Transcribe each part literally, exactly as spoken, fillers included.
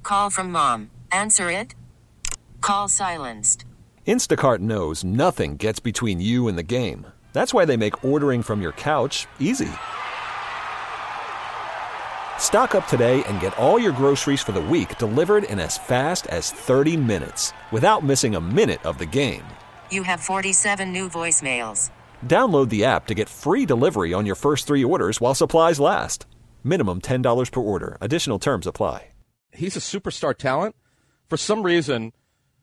Call from mom. Answer it. Call silenced. Instacart knows nothing gets between you and the game. That's why they make ordering from your couch easy. Stock up today and get all your groceries for the week delivered in as fast as thirty minutes without missing a minute of the game. You have forty-seven new voicemails. Download the app to get free delivery on your first three orders while supplies last. Minimum ten dollars per order. Additional terms apply. He's a superstar talent. For some reason,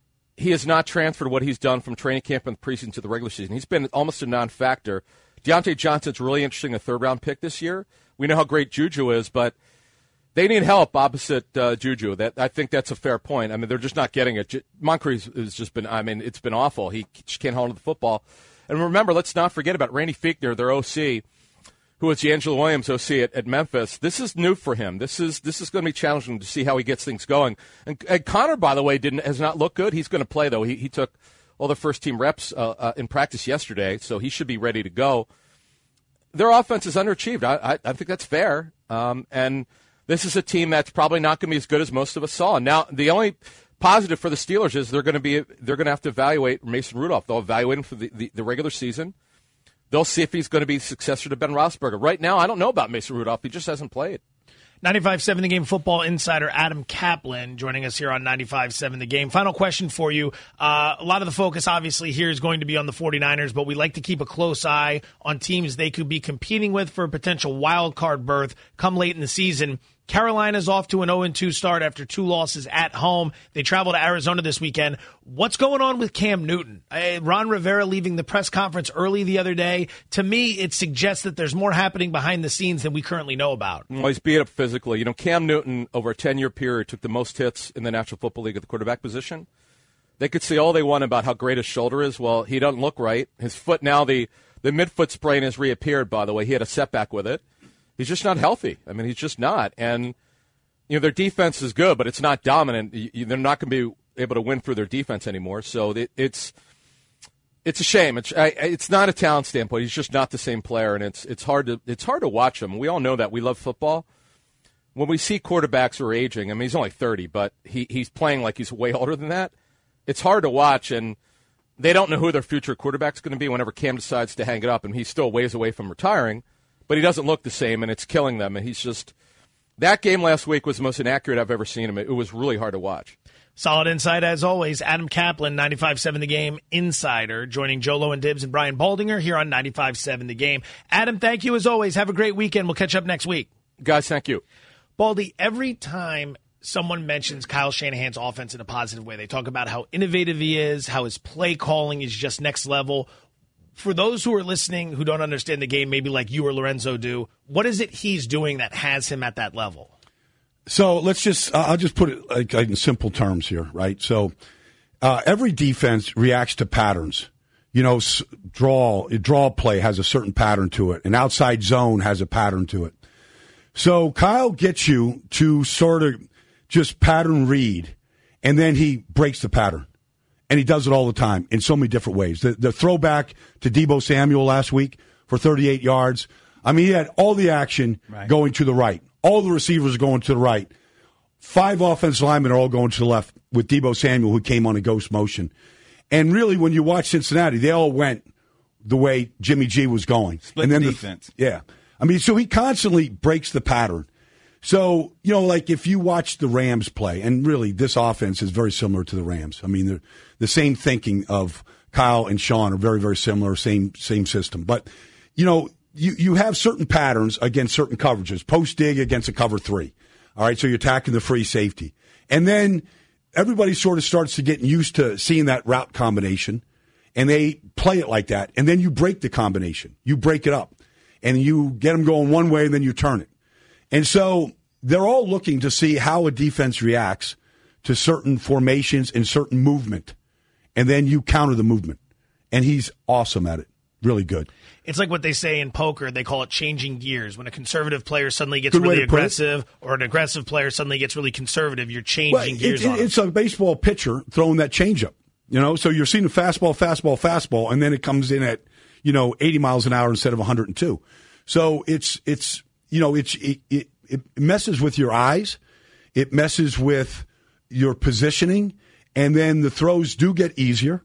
he has not transferred what he's done from training camp and the preseason to the regular season. He's been almost a non-factor. Deontay Johnson's really interesting, a third-round pick this year. We know how great Juju is, but they need help opposite uh, Juju. That I think that's a fair point. I mean, they're just not getting it. Moncrief has just been, I mean, it's been awful. He just can't hold on to the football. And remember, let's not forget about Randy Fichtner, their O C, who was the Angelo Williams O C at, at Memphis. This is new for him. This is this is going to be challenging to see how he gets things going. And, and Connor, by the way, didn't has not looked good. He's going to play, though. He, he took all the first-team reps uh, uh, in practice yesterday, so he should be ready to go. Their offense is underachieved. I, I, I think that's fair. Um, and this is a team that's probably not going to be as good as most of us saw. Now, the only positive for the Steelers is they're going to be they're going to have to evaluate Mason Rudolph. They'll evaluate him for the, the, the regular season. They'll see if he's going to be successor to Ben Roethlisberger. Right now, I don't know about Mason Rudolph. He just hasn't played. ninety-five seven The Game football insider Adam Kaplan joining us here on ninety-five seven The Game. Final question for you. Uh, a lot of the focus, obviously, here is going to be on the 49ers, but we like to keep a close eye on teams they could be competing with for a potential wild card berth come late in the season. Carolina's off to an oh and two start after two losses at home. They travel to Arizona this weekend. What's going on with Cam Newton? Uh, Ron Rivera leaving the press conference early the other day. To me, it suggests that there's more happening behind the scenes than we currently know about. Well, he's beat up physically. You know, Cam Newton, over a ten-year period, took the most hits in the National Football League at the quarterback position. They could say all they want about how great his shoulder is. Well, he doesn't look right. His foot now, the, the midfoot sprain has reappeared, by the way. He had a setback with it. He's just not healthy. I mean, he's just not. And, you know, their defense is good, but it's not dominant. They're not going to be able to win through their defense anymore. So it, it's it's a shame. It's I, it's not a talent standpoint. He's just not the same player, and it's it's hard to it's hard to watch him. We all know that. We love football. When we see quarterbacks who are aging, I mean, he's only thirty, but he he's playing like he's way older than that. It's hard to watch, and they don't know who their future quarterback's going to be whenever Cam decides to hang it up, and he's still ways away from retiring. But he doesn't look the same, and it's killing them. And he's just – that game last week was the most inaccurate I've ever seen him. It was really hard to watch. Solid insight, as always. Adam Kaplan, ninety-five seven The Game insider, joining Joe Lowen Dibbs and Brian Baldinger here on ninety-five seven The Game. Adam, thank you as always. Have a great weekend. We'll catch up next week. Guys, thank you. Baldy, every time someone mentions Kyle Shanahan's offense in a positive way, they talk about how innovative he is, how his play calling is just next level. For those who are listening who don't understand the game, maybe like you or Lorenzo do, what is it he's doing that has him at that level? So let's just, uh, I'll just put it like, like in simple terms here, right? So uh, every defense reacts to patterns. You know, s- draw, draw play has a certain pattern to it. An outside zone has a pattern to it. So Kyle gets you to sort of just pattern read, and then he breaks the pattern. And he does it all the time in so many different ways. The, the throwback to Deebo Samuel last week for thirty-eight yards. I mean, he had all the action right. going to the right. All the receivers are going to the right. Five offensive linemen are all going to the left with Deebo Samuel, who came on a ghost motion. And really, when you watch Cincinnati, they all went the way Jimmy G was going. Split and then the defense. The, yeah. I mean, so he constantly breaks the pattern. So, you know, like if you watch the Rams play, and really this offense is very similar to the Rams. I mean, the the same thinking of Kyle and Sean are very, very similar, same same system. But, you know, you, you have certain patterns against certain coverages. Post dig against a cover three. All right, so you're attacking the free safety. And then everybody sort of starts to get used to seeing that route combination, and they play it like that. And then you break the combination. You break it up, and you get them going one way, and then you turn it. And so they're all looking to see how a defense reacts to certain formations and certain movement. And then you counter the movement. And he's awesome at it. Really good. It's like what they say in poker. They call it changing gears. When a conservative player suddenly gets good really aggressive or an aggressive player suddenly gets really conservative, you're changing well, gears it, on It's them. a baseball pitcher throwing that changeup. You know, so you're seeing a fastball, fastball, fastball, and then it comes in at, you know, eighty miles an hour instead of one hundred two. So it's, it's, you know, it's, it, it, it messes with your eyes. It messes with your positioning, and then the throws do get easier.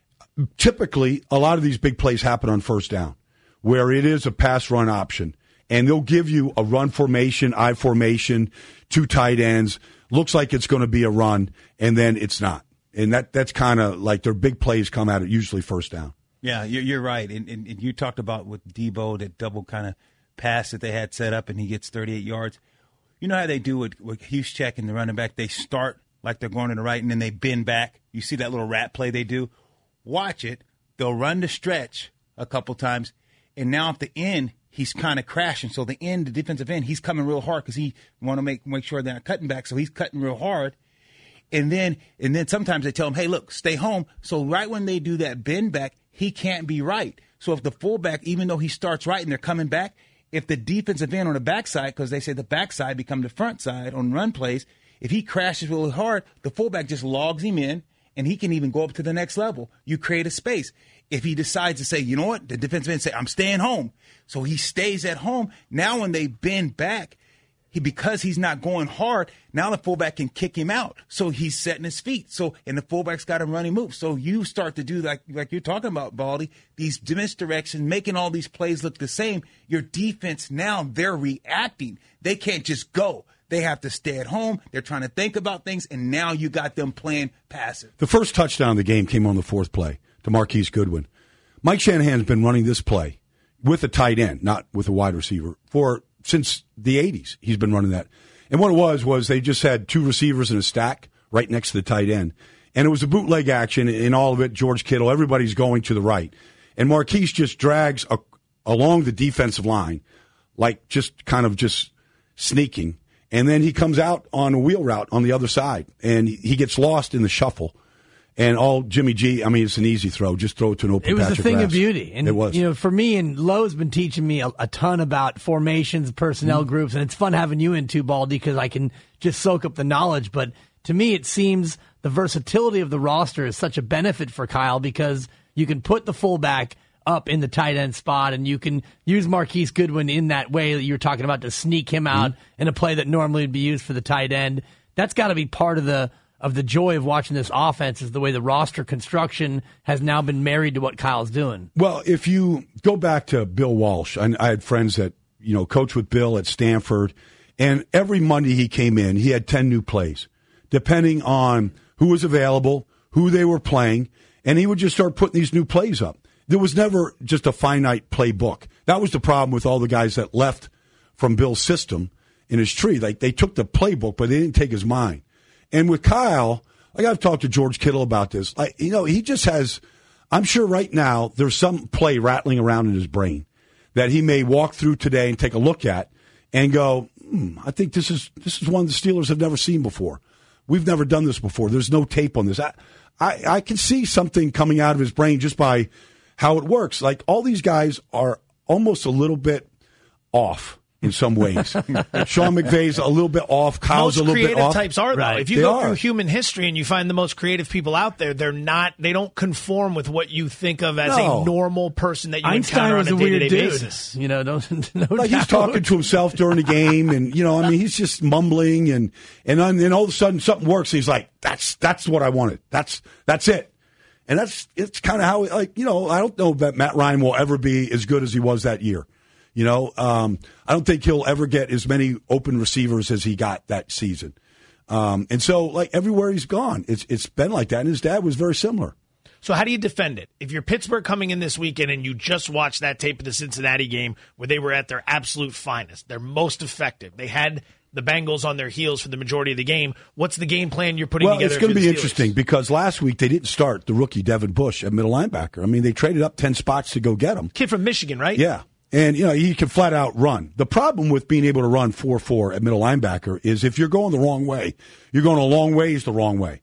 Typically, a lot of these big plays happen on first down, where it is a pass-run option. And they'll give you a run formation, I formation, two tight ends. Looks like it's going to be a run, and then it's not. And that that's kind of like their big plays come out at usually first down. Yeah, you're, you're right. And, and, and you talked about with Debo, that double kind of pass that they had set up, and he gets thirty-eight yards. You know how they do with, with Juszczyk and the running back? They start like they're going to the right, and then they bend back. You see that little rat play they do? Watch it. They'll run the stretch a couple times, and now at the end, he's kind of crashing. So the end, the defensive end, he's coming real hard because he want to make make sure they're not cutting back. So he's cutting real hard. And then and then sometimes they tell him, hey, look, stay home. So right when they do that bend back, he can't be right. So if the fullback, even though he starts right and they're coming back, if the defensive end on the backside, because they say the backside become the front side on run plays, if he crashes really hard, the fullback just logs him in, and he can even go up to the next level. You create a space. If he decides to say, you know what, the defensive end say, I'm staying home. So he stays at home. Now when they bend back, he because he's not going hard, now the fullback can kick him out. So he's setting his feet. So and the fullback's got a running move. So you start to do like like you're talking about, Baldy, these misdirections, making all these plays look the same. Your defense now, they're reacting. They can't just go. They have to stay at home. They're trying to think about things, and now you got them playing passive. The first touchdown of the game came on the fourth play to Marquise Goodwin. Mike Shanahan's been running this play with a tight end, not with a wide receiver, for since the eighties. He's been running that. And what it was was they just had two receivers in a stack right next to the tight end. And it was a bootleg action in all of it. George Kittle, everybody's going to the right. And Marquise just drags a, along the defensive line, like just kind of just sneaking. And then he comes out on a wheel route on the other side, and he gets lost in the shuffle. And all Jimmy G, I mean, it's an easy throw. Just throw it to an open patch of grass. It was a thing of beauty. And, it was. You know, for me, and Lowe's been teaching me a, a ton about formations, personnel mm-hmm. groups, and it's fun having you in too, Baldy, because I can just soak up the knowledge. But to me, it seems the versatility of the roster is such a benefit for Kyle because you can put the fullback up in the tight end spot, and you can use Marquise Goodwin in that way that you're talking about to sneak him out mm-hmm. in a play that normally would be used for the tight end. That's got to be part of the of the joy of watching this offense is the way the roster construction has now been married to what Kyle's doing. Well, if you go back to Bill Walsh, I, I had friends that, you know, coached with Bill at Stanford, and every Monday he came in, he had ten new plays, depending on who was available, who they were playing, and he would just start putting these new plays up. There was never just a finite playbook. That was the problem with all the guys that left from Bill's system in his tree. Like, they took the playbook, but they didn't take his mind. And with Kyle, like I've talked to George Kittle about this, like, you know, he just has, I'm sure right now there's some play rattling around in his brain that he may walk through today and take a look at and go, hmm, I think this is this is one the Steelers have never seen before. We've never done this before. There's no tape on this. I, I, I can see something coming out of his brain just by how it works. Like, all these guys are almost a little bit off in some ways. Sean McVay's a little bit off. Kyle's most a little bit off. Creative types are, though. Right. If you They go are. through human history and you find the most creative people out there, they're not. They don't conform with what you think of as No. a normal person that you Einstein encounter was on a, a weird day-to-day dude. basis. You know, no, no Like, doubt. he's talking to himself during the game, and, you know, I mean, he's just mumbling, and and then all of a sudden something works. And he's like, "That's that's what I wanted. That's that's it." And that's it's kind of how, like, you know, I don't know that Matt Ryan will ever be as good as he was that year. You know, um, I don't think he'll ever get as many open receivers as he got that season. Um, and so, like, everywhere he's gone, it's it's been like that. And his dad was very similar. So how do you defend it? If you're Pittsburgh coming in this weekend and you just watched that tape of the Cincinnati game where they were at their absolute finest, their most effective, they had the Bengals on their heels for the majority of the game. What's the game plan you're putting well, together? Well, it's going to if be you're the Steelers? interesting because last week they didn't start the rookie Devin Bush at middle linebacker. I mean, they traded up ten spots to go get him. Kid from Michigan, right? Yeah. And, you know, he can flat out run. The problem with being able to run four four at middle linebacker is if you're going the wrong way, you're going a long ways the wrong way.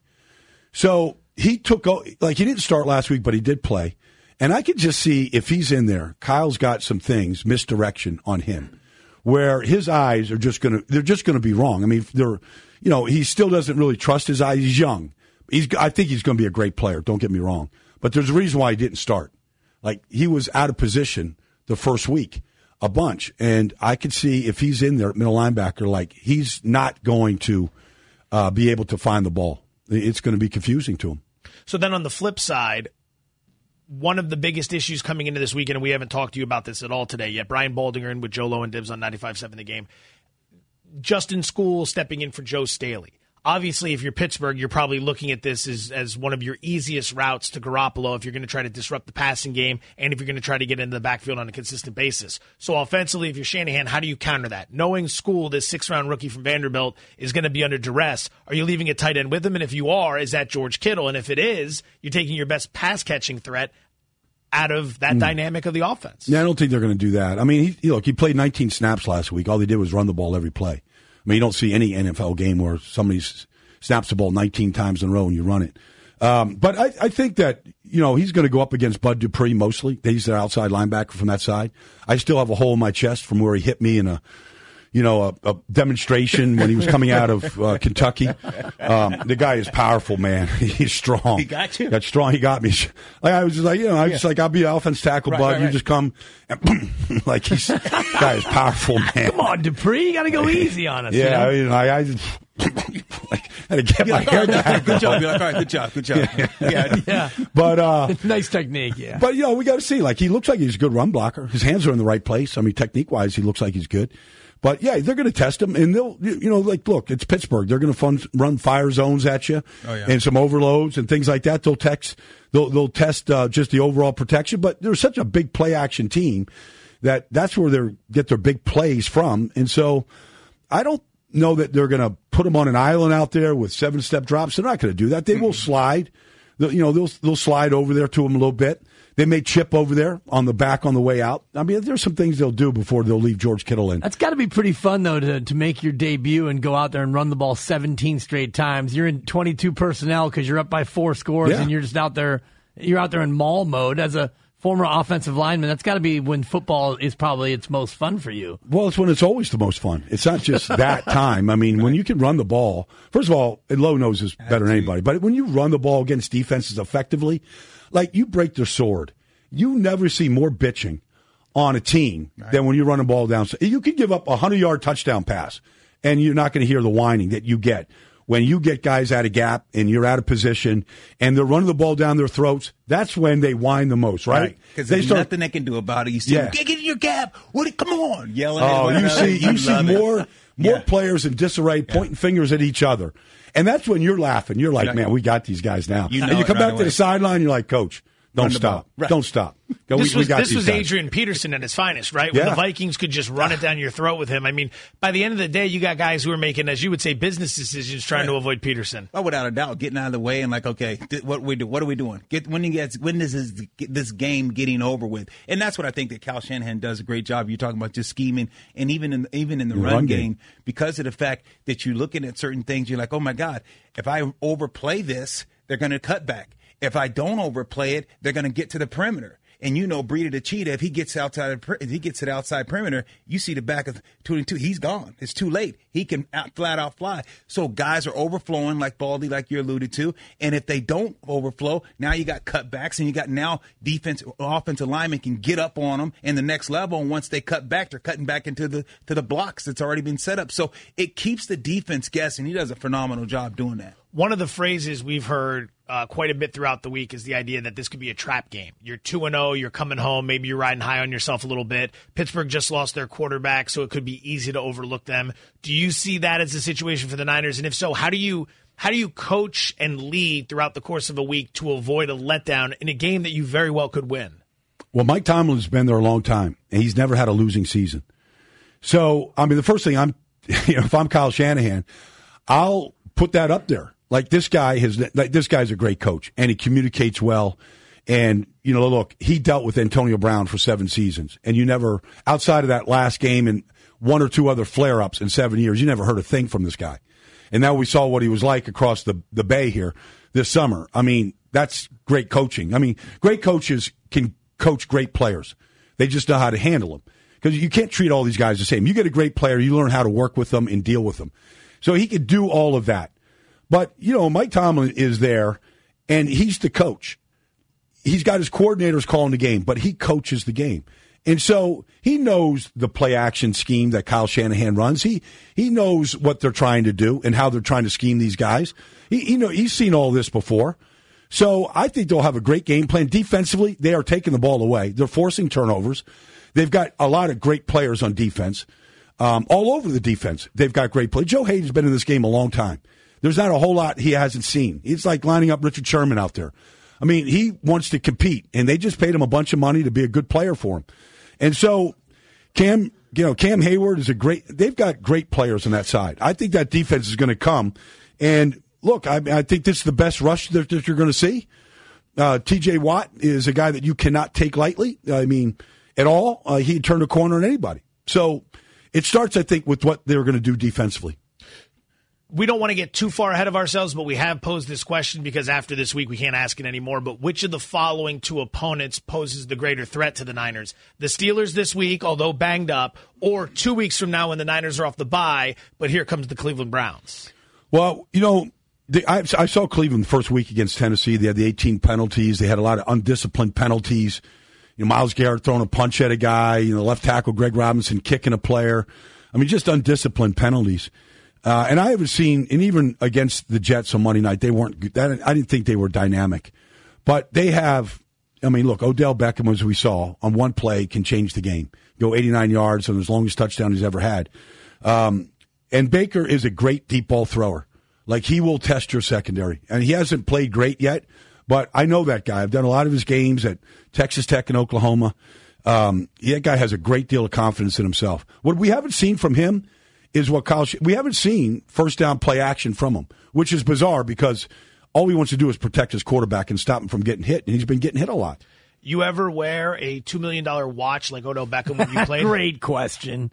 So he took, like, he didn't start last week, but he did play. And I could just see if he's in there, Kyle's got some things, misdirection on him, where his eyes are just going to, they're just going to be wrong. I mean, they're, you know, he still doesn't really trust his eyes. He's young. He's, I think he's going to be a great player. Don't get me wrong. But there's a reason why he didn't start. Like, he was out of position the first week a bunch. And I could see if he's in there at middle linebacker, like, he's not going to uh, be able to find the ball. It's going to be confusing to him. So then on the flip side, one of the biggest issues coming into this weekend, and we haven't talked to you about this at all today yet, Brian Baldinger in with Joe Low and Dibs on ninety-five seven The Game. Justin School stepping in for Joe Staley. Obviously, if you're Pittsburgh, you're probably looking at this as, as one of your easiest routes to Garoppolo if you're going to try to disrupt the passing game and if you're going to try to get into the backfield on a consistent basis. So offensively, if you're Shanahan, how do you counter that? Knowing School, this sixth-round rookie from Vanderbilt, is going to be under duress, are you leaving a tight end with him? And if you are, is that George Kittle? And if it is, you're taking your best pass-catching threat out of that mm. dynamic of the offense. Yeah, I don't think they're going to do that. I mean, he, look, he played nineteen snaps last week. All they did was run the ball every play. I mean, you don't see any N F L game where somebody snaps the ball nineteen times in a row and you run it. Um, but I, I think that, you know, he's going to go up against Bud Dupree mostly. He's their outside linebacker from that side. I still have a hole in my chest from where he hit me in a, you know, a, a demonstration when he was coming out of uh, Kentucky. Um, the guy is powerful, man. He's strong. He got you? Got strong. He got me. Like, I was just like, you know, I was yeah. just like, I'll be offense tackle, right, Bud. Right, you right. just come. And like, he's, the guy is powerful, man. Come on, Dupree. You got to go easy on us. Yeah, you know? I, I, I just. Like, I had to get my like, hair right, down. Good job. You're like, all right, good job, good job. Yeah, yeah. yeah. But uh, nice technique. Yeah. But you know, we got to see. Like, he looks like he's a good run blocker. His hands are in the right place. I mean, technique wise, he looks like he's good. But yeah, they're going to test him, and they'll, you know, like, look, it's Pittsburgh. They're going to fun, run fire zones at you, oh, yeah. and some overloads and things like that. They'll text, they'll they'll test uh, just the overall protection. But they're such a big play action team that that's where they get their big plays from. And so, I don't know that they're going to put him on an island out there with seven step drops. They're not going to do that. They mm-hmm. will slide. They'll, you know, they'll they'll slide over there to him a little bit. They may chip over there on the back on the way out. I mean, there's some things they'll do before they'll leave George Kittle in. That's got to be pretty fun, though, to, to make your debut and go out there and run the ball seventeen straight times. You're in twenty-two personnel because you're up by four scores, yeah. and you're just out there. You're out there in maul mode as a former offensive lineman. That's got to be when football is probably its most fun for you. Well, it's when it's always the most fun. It's not just that time. I mean, when you can run the ball, first of all, and Lowe knows this better than anybody, but when you run the ball against defenses effectively, like you break their sword. You never see more bitching on a team right. than when you run a ball down. You could give up a hundred-yard touchdown pass, and you're not going to hear the whining that you get. When you get guys out of gap and you're out of position and they're running the ball down their throats, that's when they whine the most, right? Because right. there's start, nothing they can do about it. You see yeah. them, get, get in your gap. What? Come on. Yelling. Oh, you see, you, you see more, it. more yeah. players in disarray pointing yeah. fingers at each other. And that's when you're laughing. You're like, man, we got these guys now. You know and you come right back away. to the sideline, you're like, Coach, don't stop. Right. Don't stop. Go, this we, was, we got this these was guys. Adrian Peterson at his finest, right? When yeah. the Vikings could just run it down your throat with him. I mean, by the end of the day, you got guys who are making, as you would say, business decisions trying right. to avoid Peterson. Oh, without a doubt, getting out of the way and like, okay, th- what we do? What are we doing? Get when you get when is this, this game getting over with? And that's what I think that Kyle Shanahan does a great job. You're talking about just scheming, and even in even in the, the run, run game, game, because of the fact that you're looking at certain things, you're like, oh my God, if I overplay this, they're going to cut back. If I don't overplay it, they're going to get to the perimeter. And you know, Breida the Cheetah, if he gets outside, of, if he gets to the outside perimeter, you see the back of twenty-two. He's gone. It's too late. He can out, flat out fly. So guys are overflowing, like Baldy, like you alluded to. And if they don't overflow, now you got cutbacks, and you got now defense, offensive linemen can get up on them in the next level. And once they cut back, they're cutting back into the to the blocks that's already been set up. So it keeps the defense guessing. He does a phenomenal job doing that. One of the phrases we've heard uh, quite a bit throughout the week is the idea that this could be a trap game. You're two and oh, you're coming home, maybe you're riding high on yourself a little bit. Pittsburgh just lost their quarterback, so it could be easy to overlook them. Do you see that as a situation for the Niners? And if so, how do you how do you coach and lead throughout the course of a week to avoid a letdown in a game that you very well could win? Well, Mike Tomlin's been there a long time, and he's never had a losing season. So, I mean, the first thing I'm, you know, if I'm Kyle Shanahan, I'll put that up there. Like, this guy has, like, this guy's a great coach, and he communicates well. And, you know, look, he dealt with Antonio Brown for seven seasons, and you never, outside of that last game and one or two other flare-ups in seven years, you never heard a thing from this guy. And now we saw what he was like across the, the bay here this summer. I mean, that's great coaching. I mean, great coaches can coach great players. They just know how to handle them. Because you can't treat all these guys the same. You get a great player, you learn how to work with them and deal with them. So he could do all of that. But, you know, Mike Tomlin is there, and he's the coach. He's got his coordinators calling the game, but he coaches the game. And so he knows the play action scheme that Kyle Shanahan runs. He he knows what they're trying to do and how they're trying to scheme these guys. He, he know he's seen all this before. So I think they'll have a great game plan. Defensively, they are taking the ball away. They're forcing turnovers. They've got a lot of great players on defense. Um, all over the defense, they've got great play. Joe Hayden's been in this game a long time. There's not a whole lot he hasn't seen. It's like lining up Richard Sherman out there. I mean, he wants to compete, and they just paid him a bunch of money to be a good player for him. And so Cam, you know, Cam Hayward is a great – they've got great players on that side. I think that defense is going to come. And, look, I, I think this is the best rush that, that you're going to see. Uh, T J Watt is a guy that you cannot take lightly, I mean, at all. Uh, he'd turn a corner on anybody. So it starts, I think, with what they're going to do defensively. We don't want to get too far ahead of ourselves, but we have posed this question because after this week we can't ask it anymore. But which of the following two opponents poses the greater threat to the Niners? The Steelers this week, although banged up, or two weeks from now when the Niners are off the bye, but here comes the Cleveland Browns. Well, you know, the, I, I saw Cleveland the first week against Tennessee. They had the eighteen penalties. They had a lot of undisciplined penalties. You know, Myles Garrett throwing a punch at a guy. You know, left tackle Greg Robinson kicking a player. I mean, just undisciplined penalties. Uh, and I haven't seen, and even against the Jets on Monday night, they weren't. I didn't think they were dynamic, but they have. I mean, look, Odell Beckham, as we saw on one play, can change the game. Go eighty-nine yards on his longest touchdown he's ever had. Um, and Baker is a great deep ball thrower. Like, he will test your secondary, and he hasn't played great yet. But I know that guy. I've done a lot of his games at Texas Tech and Oklahoma. Um, that guy has a great deal of confidence in himself. What we haven't seen from him is what Kyle – we haven't seen first down play action from him, which is bizarre because all he wants to do is protect his quarterback and stop him from getting hit, and he's been getting hit a lot. You ever wear a two million dollars watch like Odell Beckham when you played? Great question.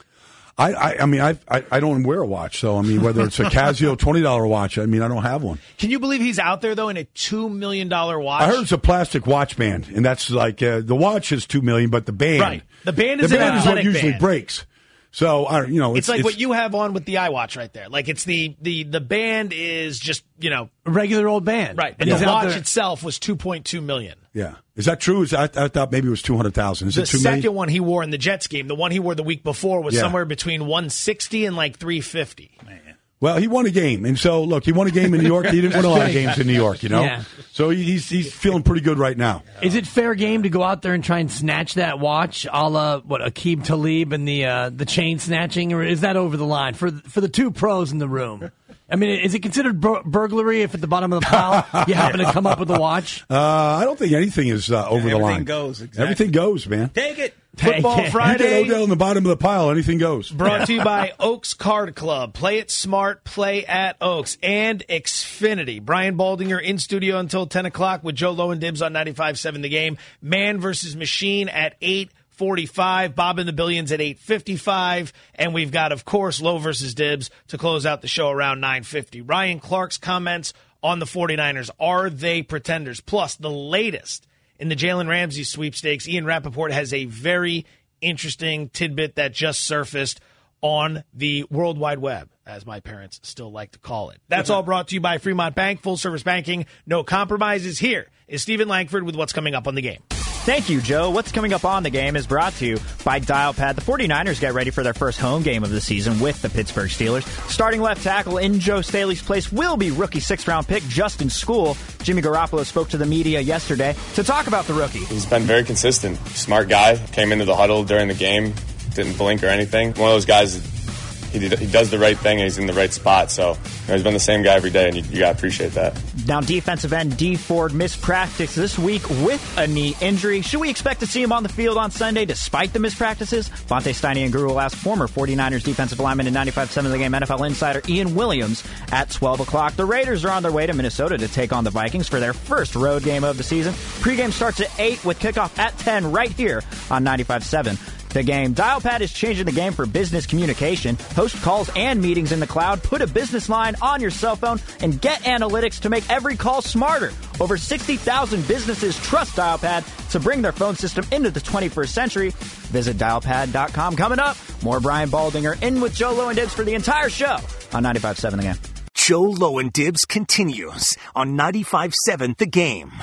I, I, I mean, I, I I don't wear a watch, so I mean, whether it's a Casio twenty dollars watch, I mean, I don't have one. Can you believe he's out there though in a two million dollars watch? I heard it's a plastic watch band, and that's like uh, the watch is two million, but the band, right? The band is the an band is what athletic usually band. breaks. So I don't, you know, it's, it's like it's, what you have on with the iWatch right there. Like it's the the the band is just you know a regular old band, right? And yeah. the He's out watch there- itself was two point two million. Yeah, is that true? Is I, I thought maybe it was two hundred thousand. Is The it two second million? one he wore in the Jets game, the one he wore the week before, was Yeah. somewhere between one sixty and like three fifty. Well, he won a game, and so look, he won a game in New York. He didn't win a lot of games in New York, you know. Yeah. So he- he's he's feeling pretty good right now. Is it fair game to go out there and try and snatch that watch, a la what Aqib Talib and the uh, the chain snatching, or is that over the line for for the two pros in the room? I mean, is it considered bur- burglary if at the bottom of the pile you happen to come up with a watch? Uh, I don't think anything is uh, over the line. Everything goes, exactly. Everything goes, man. Take it. Football Take it. You Friday. get Odell in the bottom of the pile, anything goes. Brought to you by Oaks Card Club. Play it smart, play at Oaks. And Xfinity. Brian Baldinger in studio until ten o'clock with Joe Low and Dibs on ninety-five point seven The Game. Man versus Machine at eight forty-five. Bob and the Billions at eight fifty-five. And we've got, of course, Low versus Dibs to close out the show around nine fifty. Ryan Clark's comments on the 49ers. Are they pretenders? Plus, the latest in the Jalen Ramsey sweepstakes. Ian Rappaport has a very interesting tidbit that just surfaced on the World Wide Web, as my parents still like to call it. That's all brought to you by Fremont Bank, full service banking, no compromises. Here is Stephen Langford with what's coming up on the game. Thank you, Joe. What's coming up on the game is brought to you by Dialpad. The 49ers get ready for their first home game of the season with the Pittsburgh Steelers. Starting left tackle in Joe Staley's place will be rookie sixth-round pick Justin Skule. Jimmy Garoppolo spoke to the media yesterday to talk about the rookie. He's been very consistent. Smart guy. Came into the huddle during the game. Didn't blink or anything. One of those guys, he, did, he does the right thing and he's in the right spot. So you know, he's been the same guy every day, and you, you got to appreciate that. Now, defensive end Dee Ford missed practice this week with a knee injury. Should we expect to see him on the field on Sunday despite the missed practices? Vontae Steiny and Guru will ask former 49ers defensive lineman and ninety-five point seven The Game N F L insider Ian Williams at twelve o'clock. The Raiders are on their way to Minnesota to take on the Vikings for their first road game of the season. Pregame starts at eight with kickoff at ten right here on ninety-five point seven The Game. Dialpad is changing the game for business communication. Host calls and meetings in the cloud. Put a business line on your cell phone and get analytics to make every call smarter. Over sixty thousand businesses trust Dialpad to bring their phone system into the twenty-first century. Visit dial pad dot com. Coming up, more Brian Baldinger in with Joe Low and Dibs for the entire show on ninety-five point seven The Game. Joe Low and Dibs continues on ninety-five point seven The Game.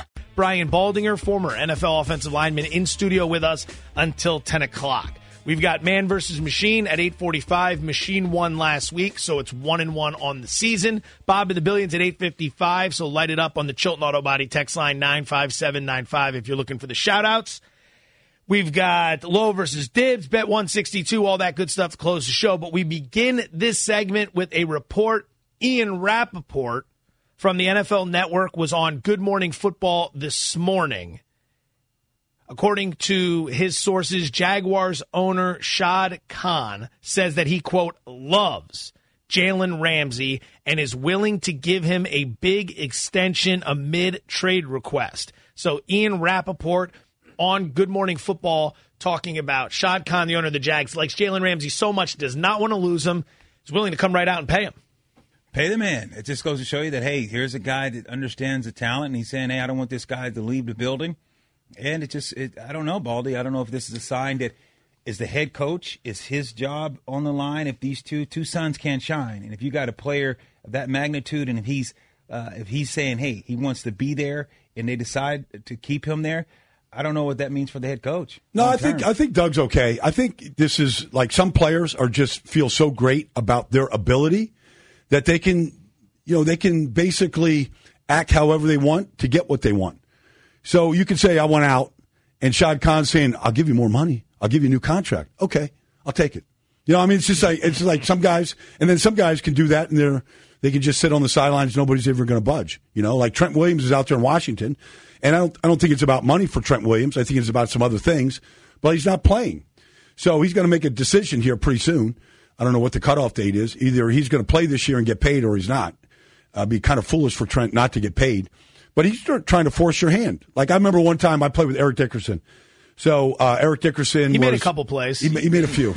Brian Baldinger, former N F L offensive lineman, in studio with us until ten o'clock. We've got Man versus Machine at eight forty-five. Machine won last week, so it's one and one on the season. Bob of the Billions at eight fifty-five, so light it up on the Chilton Auto Body text line nine five seven nine five if you're looking for the shout-outs. We've got Low versus Dibs, Bet one sixty-two, all that good stuff to close the show. But we begin this segment with a report. Ian Rappaport from the N F L Network was on Good Morning Football this morning. According to his sources, Jaguars owner Shad Khan says that he, quote, loves Jalen Ramsey and is willing to give him a big extension amid trade request. So Ian Rappaport on Good Morning Football talking about Shad Khan, the owner of the Jags, likes Jalen Ramsey so much, does not want to lose him, is willing to come right out and pay him. Pay the man. It just goes to show you that, hey, here's a guy that understands the talent, and he's saying, hey, I don't want this guy to leave the building. And it just, it, I don't know, Baldy. I don't know if this is a sign that is the head coach, is his job on the line if these two two sons can't shine. And if you got a player of that magnitude, and if he's uh, if he's saying, hey, he wants to be there, and they decide to keep him there, I don't know what that means for the head coach. No, I think I think Doug's okay. I think this is like some players are just feel so great about their ability that they can, you know, they can basically act however they want to get what they want. So you can say, I want out, and Shad Khan's saying, I'll give you more money. I'll give you a new contract. Okay, I'll take it. You know, I mean, it's just like it's like some guys, and then some guys can do that, and they're they can just sit on the sidelines. Nobody's ever going to budge. You know, like Trent Williams is out there in Washington, and I don't I don't think it's about money for Trent Williams. I think it's about some other things, but he's not playing, so he's going to make a decision here pretty soon. I don't know what the cutoff date is. Either he's going to play this year and get paid, or he's not. It'd be kind of foolish for Trent not to get paid. But he's trying to force your hand. Like, I remember one time I played with Eric Dickerson. So, uh, Eric Dickerson He was, made a couple plays. He, he made a few.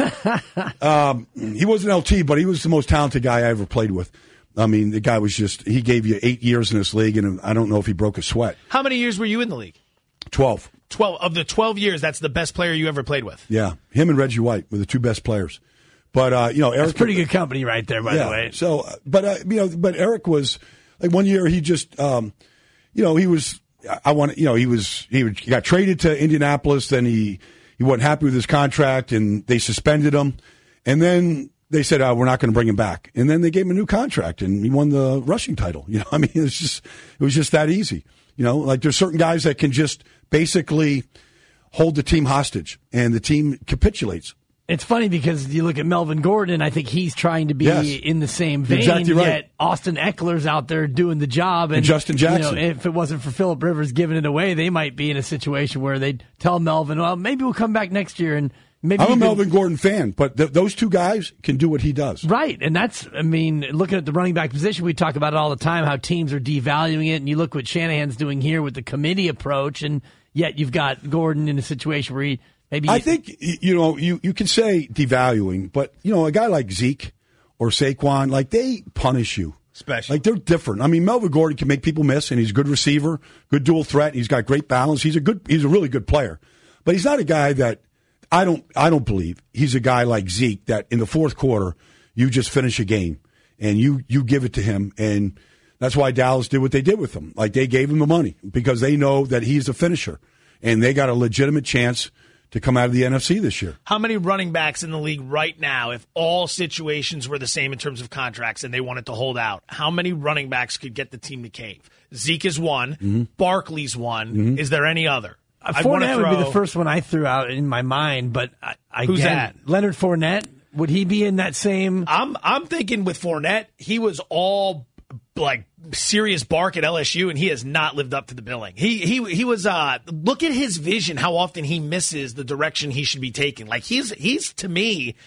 um, he wasn't L T, but he was the most talented guy I ever played with. I mean, the guy was just, he gave you eight years in this league, and I don't know if he broke a sweat. How many years were you in the league? Twelve. Twelve. Of the twelve years, that's the best player you ever played with. Yeah. Him and Reggie White were the two best players. But, uh, you know, Eric. That's pretty good company right there, by yeah, the way. So, but, uh, you know, but Eric was, like, one year he just, um, you know, he was, I want, you know, he was, he got traded to Indianapolis. Then he, he wasn't happy with his contract, and they suspended him. And then they said, oh, we're not going to bring him back. And then they gave him a new contract, and he won the rushing title. You know, I mean, it's just, it was just that easy. You know, like there's certain guys that can just basically hold the team hostage, and the team capitulates. It's funny because you look at Melvin Gordon, I think he's trying to be yes. in the same vein, exactly right. Yet Austin Eckler's out there doing the job. And, and Justin Jackson. You know, if it wasn't for Phillip Rivers giving it away, they might be in a situation where they'd tell Melvin, well, maybe we'll come back next year. And maybe I'm a can... Melvin Gordon fan, but th- those two guys can do what he does. Right, and that's, I mean, looking at the running back position, we talk about it all the time, how teams are devaluing it, and you look what Shanahan's doing here with the committee approach, and yet you've got Gordon in a situation where he maybe... I think, you know, you, you can say devaluing, but, you know, a guy like Zeke or Saquon, like, they punish you. Special. Like, they're different. I mean, Melvin Gordon can make people miss, and he's a good receiver, good dual threat. He's got great balance. He's a good, he's a really good player. But he's not a guy that, I don't, I don't believe he's a guy like Zeke that in the fourth quarter, you just finish a game, and you, you give it to him, and that's why Dallas did what they did with him. Like, they gave him the money because they know that he's a finisher, and they got a legitimate chance to come out of the N F C this year. How many running backs in the league right now, if all situations were the same in terms of contracts and they wanted to hold out, how many running backs could get the team to cave? Zeke is one. Mm-hmm. Barkley's one. Mm-hmm. Is there any other? Uh, Fournette throw... would be the first one I threw out in my mind, but I, I Who's that? Leonard Fournette? Would he be in that same? I'm I'm thinking with Fournette, he was all like serious bark at L S U, and he has not lived up to the billing. He he he was. Uh, look at his vision. How often he misses the direction he should be taking. Like he's he's to me.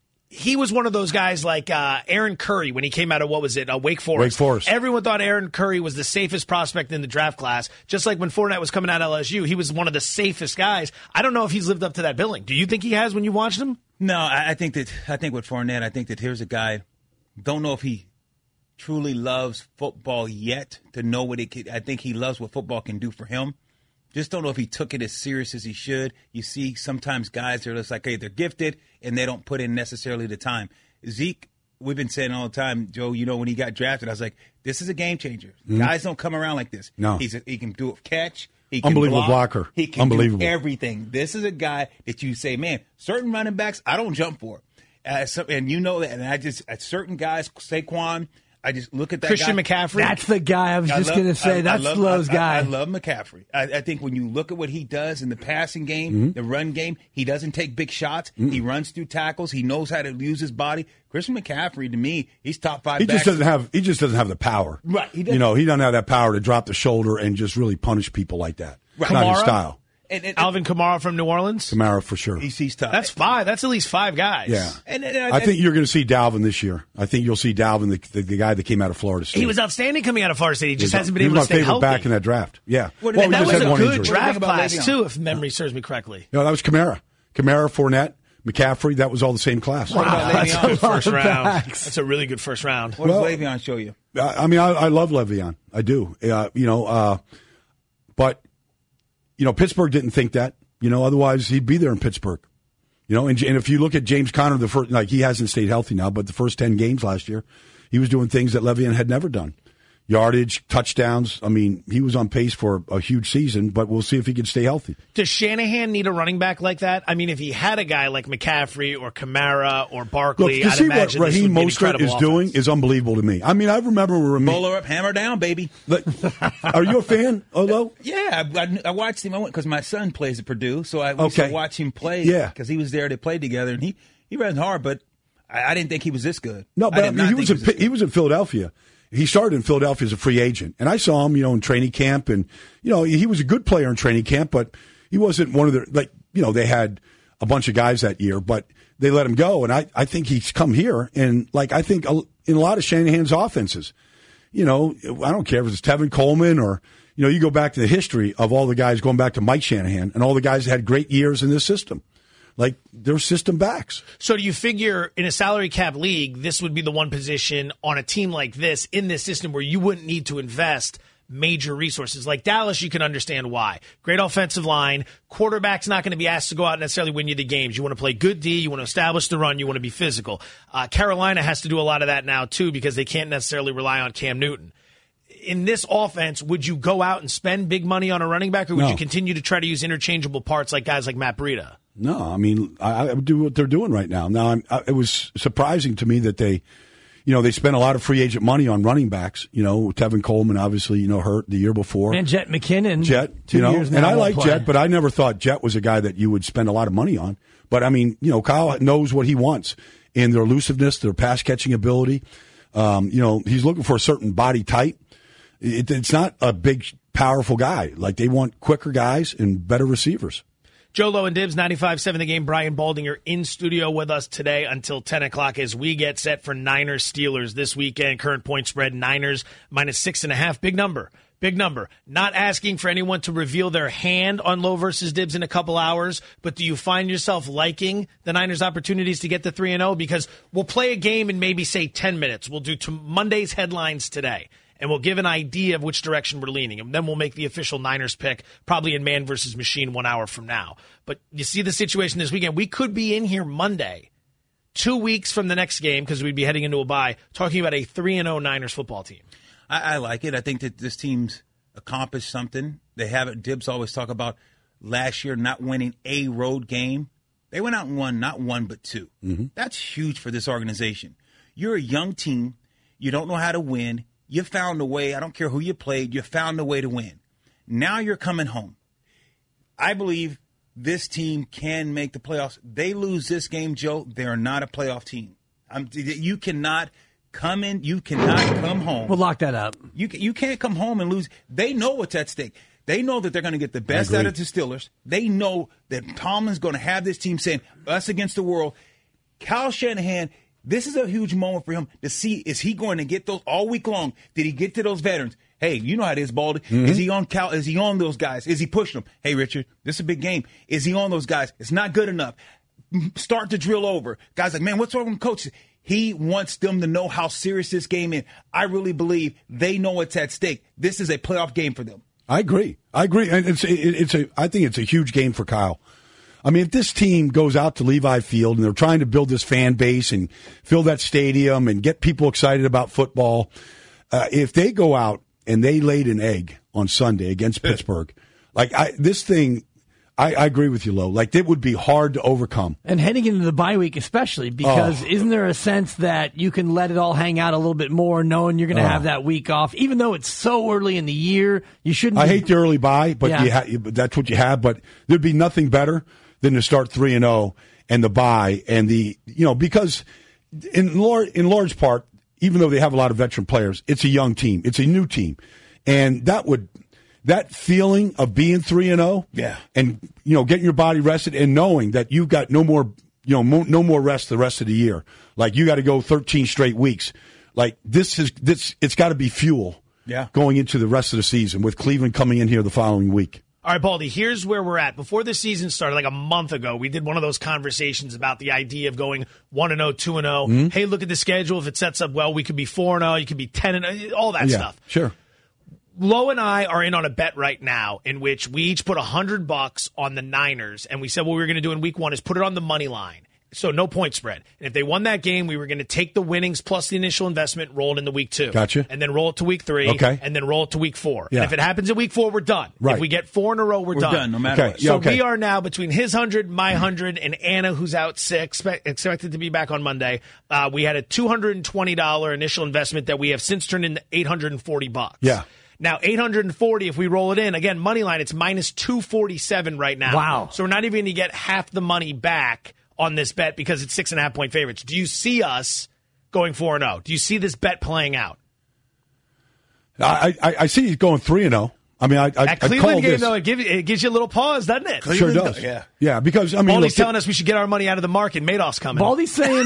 He was one of those guys like uh, Aaron Curry when he came out of, what was it, uh, Wake Forest. Wake Forest. Everyone thought Aaron Curry was the safest prospect in the draft class. Just like when Fournette was coming out of L S U, he was one of the safest guys. I don't know if he's lived up to that billing. Do you think he has when you watched him? No, I, I think that I think with Fournette, I think that here's a guy, don't know if he truly loves football yet to know what it can. I think he loves what football can do for him. Just don't know if he took it as serious as he should. You see sometimes guys are just like, hey, they're gifted, and they don't put in necessarily the time. Zeke, we've been saying all the time, Joe, you know, when he got drafted, I was like, this is a game changer. Mm-hmm. Guys don't come around like this. No. He's a, he can do a catch, He can Unbelievable block. blocker. He can Unbelievable. do everything. This is a guy that you say, man, certain running backs, I don't jump for. Uh, so, and you know that. And I just, at certain guys, Saquon, I just look at that Christian guy. McCaffrey. That's the guy I was I just love- going to say. I- I That's love- Lowe's I- guy. I, I love McCaffrey. I, I think when you look at what he does in the passing game, Mm-hmm. the run game, he doesn't take big shots. He runs through tackles. He knows how to use his body. Christian McCaffrey, to me, he's top five. He backs. just doesn't have. He just doesn't have the power. Right, he doesn't. You know, he doesn't have that power to drop the shoulder and just really punish people like that. Right. Not his Kamara? style. And, and, Alvin Kamara from New Orleans. Kamara for sure. he's, he's tough. That's five. That's at least five guys. Yeah. And, and, and, I think you're going to see Dalvin this year. I think you'll see Dalvin, the, the, the guy that came out of Florida State. He was outstanding coming out of Florida State. He just He was- hasn't been he able was to my stay favorite healthy. back in that draft. Yeah. What- well, and we that just was had a one Good injury. draft about class Le'Veon? too, if memory serves me correctly. No, that was Kamara. Kamara, Fournette, McCaffrey. That was all the same class. What about That's a Le'Veon? good first of round. backs. That's a really good first round. What Well- does Le'Veon show you? I I mean, I, I love Le'Veon. I do. Uh, you know, uh, but you know, Pittsburgh didn't think that. You know, otherwise he'd be there in Pittsburgh. You know, and, and if you look at James Conner, the first, like he hasn't stayed healthy now, but the first ten games last year, he was doing things that Le'Veon had never done. Yardage, touchdowns. I mean, he was on pace for a huge season, but we'll see if he can stay healthy. Does Shanahan need a running back like that? I mean, if he had a guy like McCaffrey or Kamara or Look, Barkley, to I'd see what imagine this Raheem would be an Mostert incredible is doing offense. is unbelievable to me. I mean, I remember when Raheem. Bowler up, hammer down, baby. Like, are you a fan, Olo? Yeah, I, I, I watched him. I went because my son plays at Purdue, so I used Okay. to watch him play. Yeah. because he was there. They played together, and he he ran hard, but I, I didn't think he was this good. No, but I I did mean, not he think was in, this good. he was in Philadelphia. He started in Philadelphia as a free agent, and I saw him, you know, in training camp, and you know, he was a good player in training camp, but he wasn't one of the like, you know, they had a bunch of guys that year, but they let him go, and I, I think he's come here, and like I think in a lot of Shanahan's offenses, you know, I don't care if it's Tevin Coleman or you know, you go back to the history of all the guys going back to Mike Shanahan and all the guys that had great years in this system. Like, they're system backs. So do you figure in a salary cap league, this would be the one position on a team like this in this system where you wouldn't need to invest major resources? Like Dallas, you can understand why. Great offensive line. Quarterback's not going to be asked to go out and necessarily win you the games. You want to play good D. You want to establish the run. You want to be physical. Uh, Carolina has to do a lot of that now, too, because they can't necessarily rely on Cam Newton. In this offense, would you go out and spend big money on a running back, or would No. you continue to try to use interchangeable parts like guys like Matt Breida? No, I mean, I, I would do what they're doing right now. Now, I'm, I, it was surprising to me that they, you know, they spent a lot of free agent money on running backs. You know, Tevin Coleman, obviously, you know, hurt the year before. And Jet McKinnon. Jet, two you know, years now and I won't like play. Jet, but I never thought Jet was a guy that you would spend a lot of money on. But I mean, you know, Kyle knows what he wants in their elusiveness, their pass catching ability. Um, you know, he's looking for a certain body type. It, it's not a big, powerful guy. Like, they want quicker guys and better receivers. Joe Lowe and Dibs, ninety-five seven The Game. Brian Baldinger in studio with us today until ten o'clock as we get set for Niners Steelers this weekend. Current point spread, Niners minus six and a half. Big number. Big number. Not asking for anyone to reveal their hand on Lowe versus Dibs in a couple hours, but do you find yourself liking the Niners' opportunities to get to three and oh? Because we'll play a game in maybe, say, ten minutes. We'll do t- Monday's headlines today, and we'll give an idea of which direction we're leaning. And then we'll make the official Niners pick probably in man versus machine one hour from now. But you see the situation this weekend. We could be in here Monday, two weeks from the next game, because we'd be heading into a bye, talking about a three and oh Niners football team. I, I like it. I think that this team's accomplished something. They haven't. Dibs always talk about last year not winning a road game. They went out and won not one but two. Mm-hmm. That's huge for this organization. You're a young team. You don't know how to win. You found a way. I don't care who you played. You found a way to win. Now you're coming home. I believe this team can make the playoffs. They lose this game, Joe, they're not a playoff team. I'm, you cannot come in. You cannot come home. We'll lock that up. You you can't come home and lose. They know what's at stake. They know that they're going to get the best out of the Steelers. They know that Tomlin's going to have this team saying, us against the world. Kyle Shanahan, this is a huge moment for him to see, is he going to get those all week long? Did he get to those veterans? Hey, you know how it is, Baldy. Mm-hmm. Is he on Cal? Is he on those guys? Is he pushing them? Hey, Richard, this is a big game. Is he on those guys? It's not good enough. Start to drill over. Guys like, man, what's wrong with coaches? He wants them to know how serious this game is. I really believe they know what's at stake. This is a playoff game for them. I agree. I agree. And it's it's a. I think it's a huge game for Kyle. I mean, if this team goes out to Levi Field and they're trying to build this fan base and fill that stadium and get people excited about football, uh, if they go out and they laid an egg on Sunday against Pittsburgh, Like I, this thing, I, I agree with you, Lo. Like it would be hard to overcome. And heading into the bye week, especially because Oh. isn't there a sense that you can let it all hang out a little bit more, knowing you're going to Oh. have that week off, even though it's so early in the year? You shouldn't. I be- hate the early bye, but Yeah. you ha- but that's what you have. But there'd be nothing better than to start three and zero and the bye and the you know because in large in large part, even though they have a lot of veteran players, it's a young team, it's a new team, and that would that feeling of being three and zero, Yeah. and you know getting your body rested and knowing that you've got no more you know mo- no more rest the rest of the year, like you got to go thirteen straight weeks, like this is this it's got to be fuel. Yeah. Going into the rest of the season with Cleveland coming in here the following week. All right, Baldy, here's where we're at. Before the season started, like a month ago, we did one of those conversations about the idea of going one and oh, two and oh. Mm-hmm. Hey, look at the schedule. If it sets up well, we could be four and oh, you could be ten and oh, all that Yeah, stuff. sure. Lo and I are in on a bet right now in which we each put one hundred bucks on the Niners, and we said what we were going to do in week one is put it on the money line. So no point spread. And if they won that game, we were going to take the winnings plus the initial investment, roll it into week two. Gotcha. And then roll it to week three. Okay. And then roll it to week four. Yeah. And if it happens in week four, we're done. Right. If we get four in a row, we're, We're done, no matter Okay. what. Yeah, So okay. we are now between his hundred, my hundred, and Anna, who's out sick, expect, expected to be back on Monday. Uh, we had a two hundred twenty dollars initial investment that we have since turned into eight hundred forty bucks. Yeah. Now eight hundred forty, if we roll it in again, money line, it's minus two forty-seven right now. Wow. So we're not even going to get half the money back on this bet because it's six and a half point favorites. Do you see us going four and zero? Do you see this bet playing out? I, I, I see he's going three and zero. I mean, I, I, That I Cleveland call game, this. though, it, give, it gives you a little pause, doesn't it? Sure Cleveland does. does, yeah. yeah, because I mean, Baldy's look, telling us we should get our money out of the market. Madoff's coming. Baldy's saying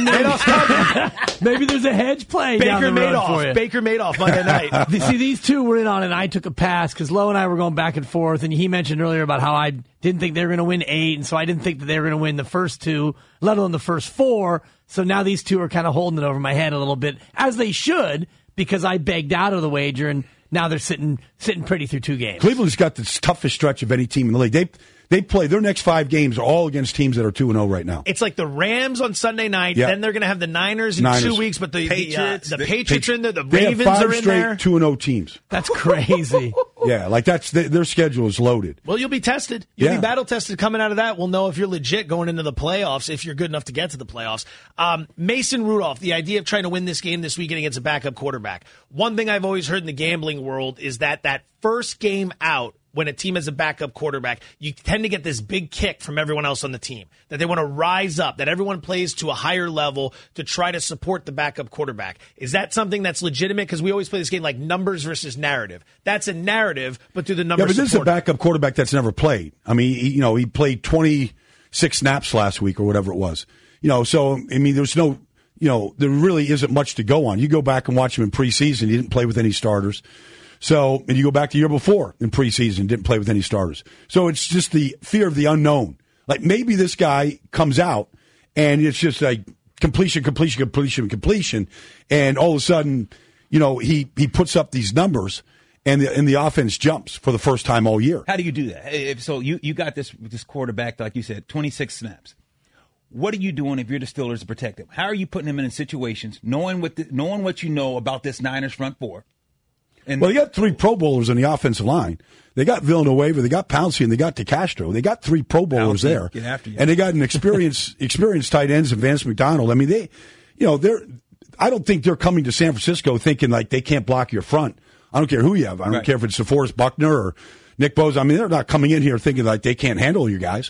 that maybe there's a hedge play down Baker the road for Madoff. you. Baker Madoff Monday night. See, these two were in on it, and I took a pass because Lo and I were going back and forth, and he mentioned earlier about how I didn't think they were going to win eight, and so I didn't think that they were going to win the first two, let alone the first four. So now these two are kind of holding it over my head a little bit, as they should, because I begged out of the wager, and now they're sitting sitting pretty through two games. Cleveland's got the toughest stretch of any team in the league. They they play their next five games are all against teams that are two and zero right now. It's like the Rams on Sunday night. Yeah. Then they're going to have the Niners in Niners. two weeks, but the Patriots. the, uh, the They- Patriots are in there. The They Ravens have five are in straight there. two and zero teams. That's crazy. Yeah, like that's they, their schedule is loaded. Well, you'll be tested. You'll Yeah. be battle tested coming out of that. We'll know if you're legit going into the playoffs, if you're good enough to get to the playoffs. Um, Mason Rudolph, the idea of trying to win this game this weekend against a backup quarterback. One thing I've always heard in the gambling world is that that first game out, when a team has a backup quarterback, you tend to get this big kick from everyone else on the team, that they want to rise up, that everyone plays to a higher level to try to support the backup quarterback. Is that something that's legitimate? Because we always play this game like numbers versus narrative. That's a narrative, but do the Yeah, numbers but this is a support it? backup quarterback that's never played. I mean, he, you know, he played twenty-six snaps last week or whatever it was. You know, so I mean, there's no, you know, there really isn't much to go on. You go back and watch him in preseason; he didn't play with any starters. So, and you go back the year before in preseason, didn't play with any starters. So it's just the fear of the unknown. Like maybe this guy comes out and it's just like completion, completion, completion, completion, and all of a sudden, you know, he he puts up these numbers. And the, and the offense jumps for the first time all year. How do you do that? If, so you, you got this this quarterback, like you said, twenty-six snaps. What are you doing if you're the Steelers to protect him? How are you putting him in situations, knowing what the, knowing what you know about this Niners front four? And Well, they got three Pro Bowlers on the offensive line. They got Villanueva, they got Pouncey, and they got DeCastro. They got three Pro Bowlers Pouncey, there, get after you. and they got an experienced experienced tight ends in Vance McDonald. I mean, they, you know, they're. I don't think they're coming to San Francisco thinking like they can't block your front. I don't care who you have. I don't Right. care if it's DeForest Buckner or Nick Bosa. I mean, they're not coming in here thinking like they can't handle you guys.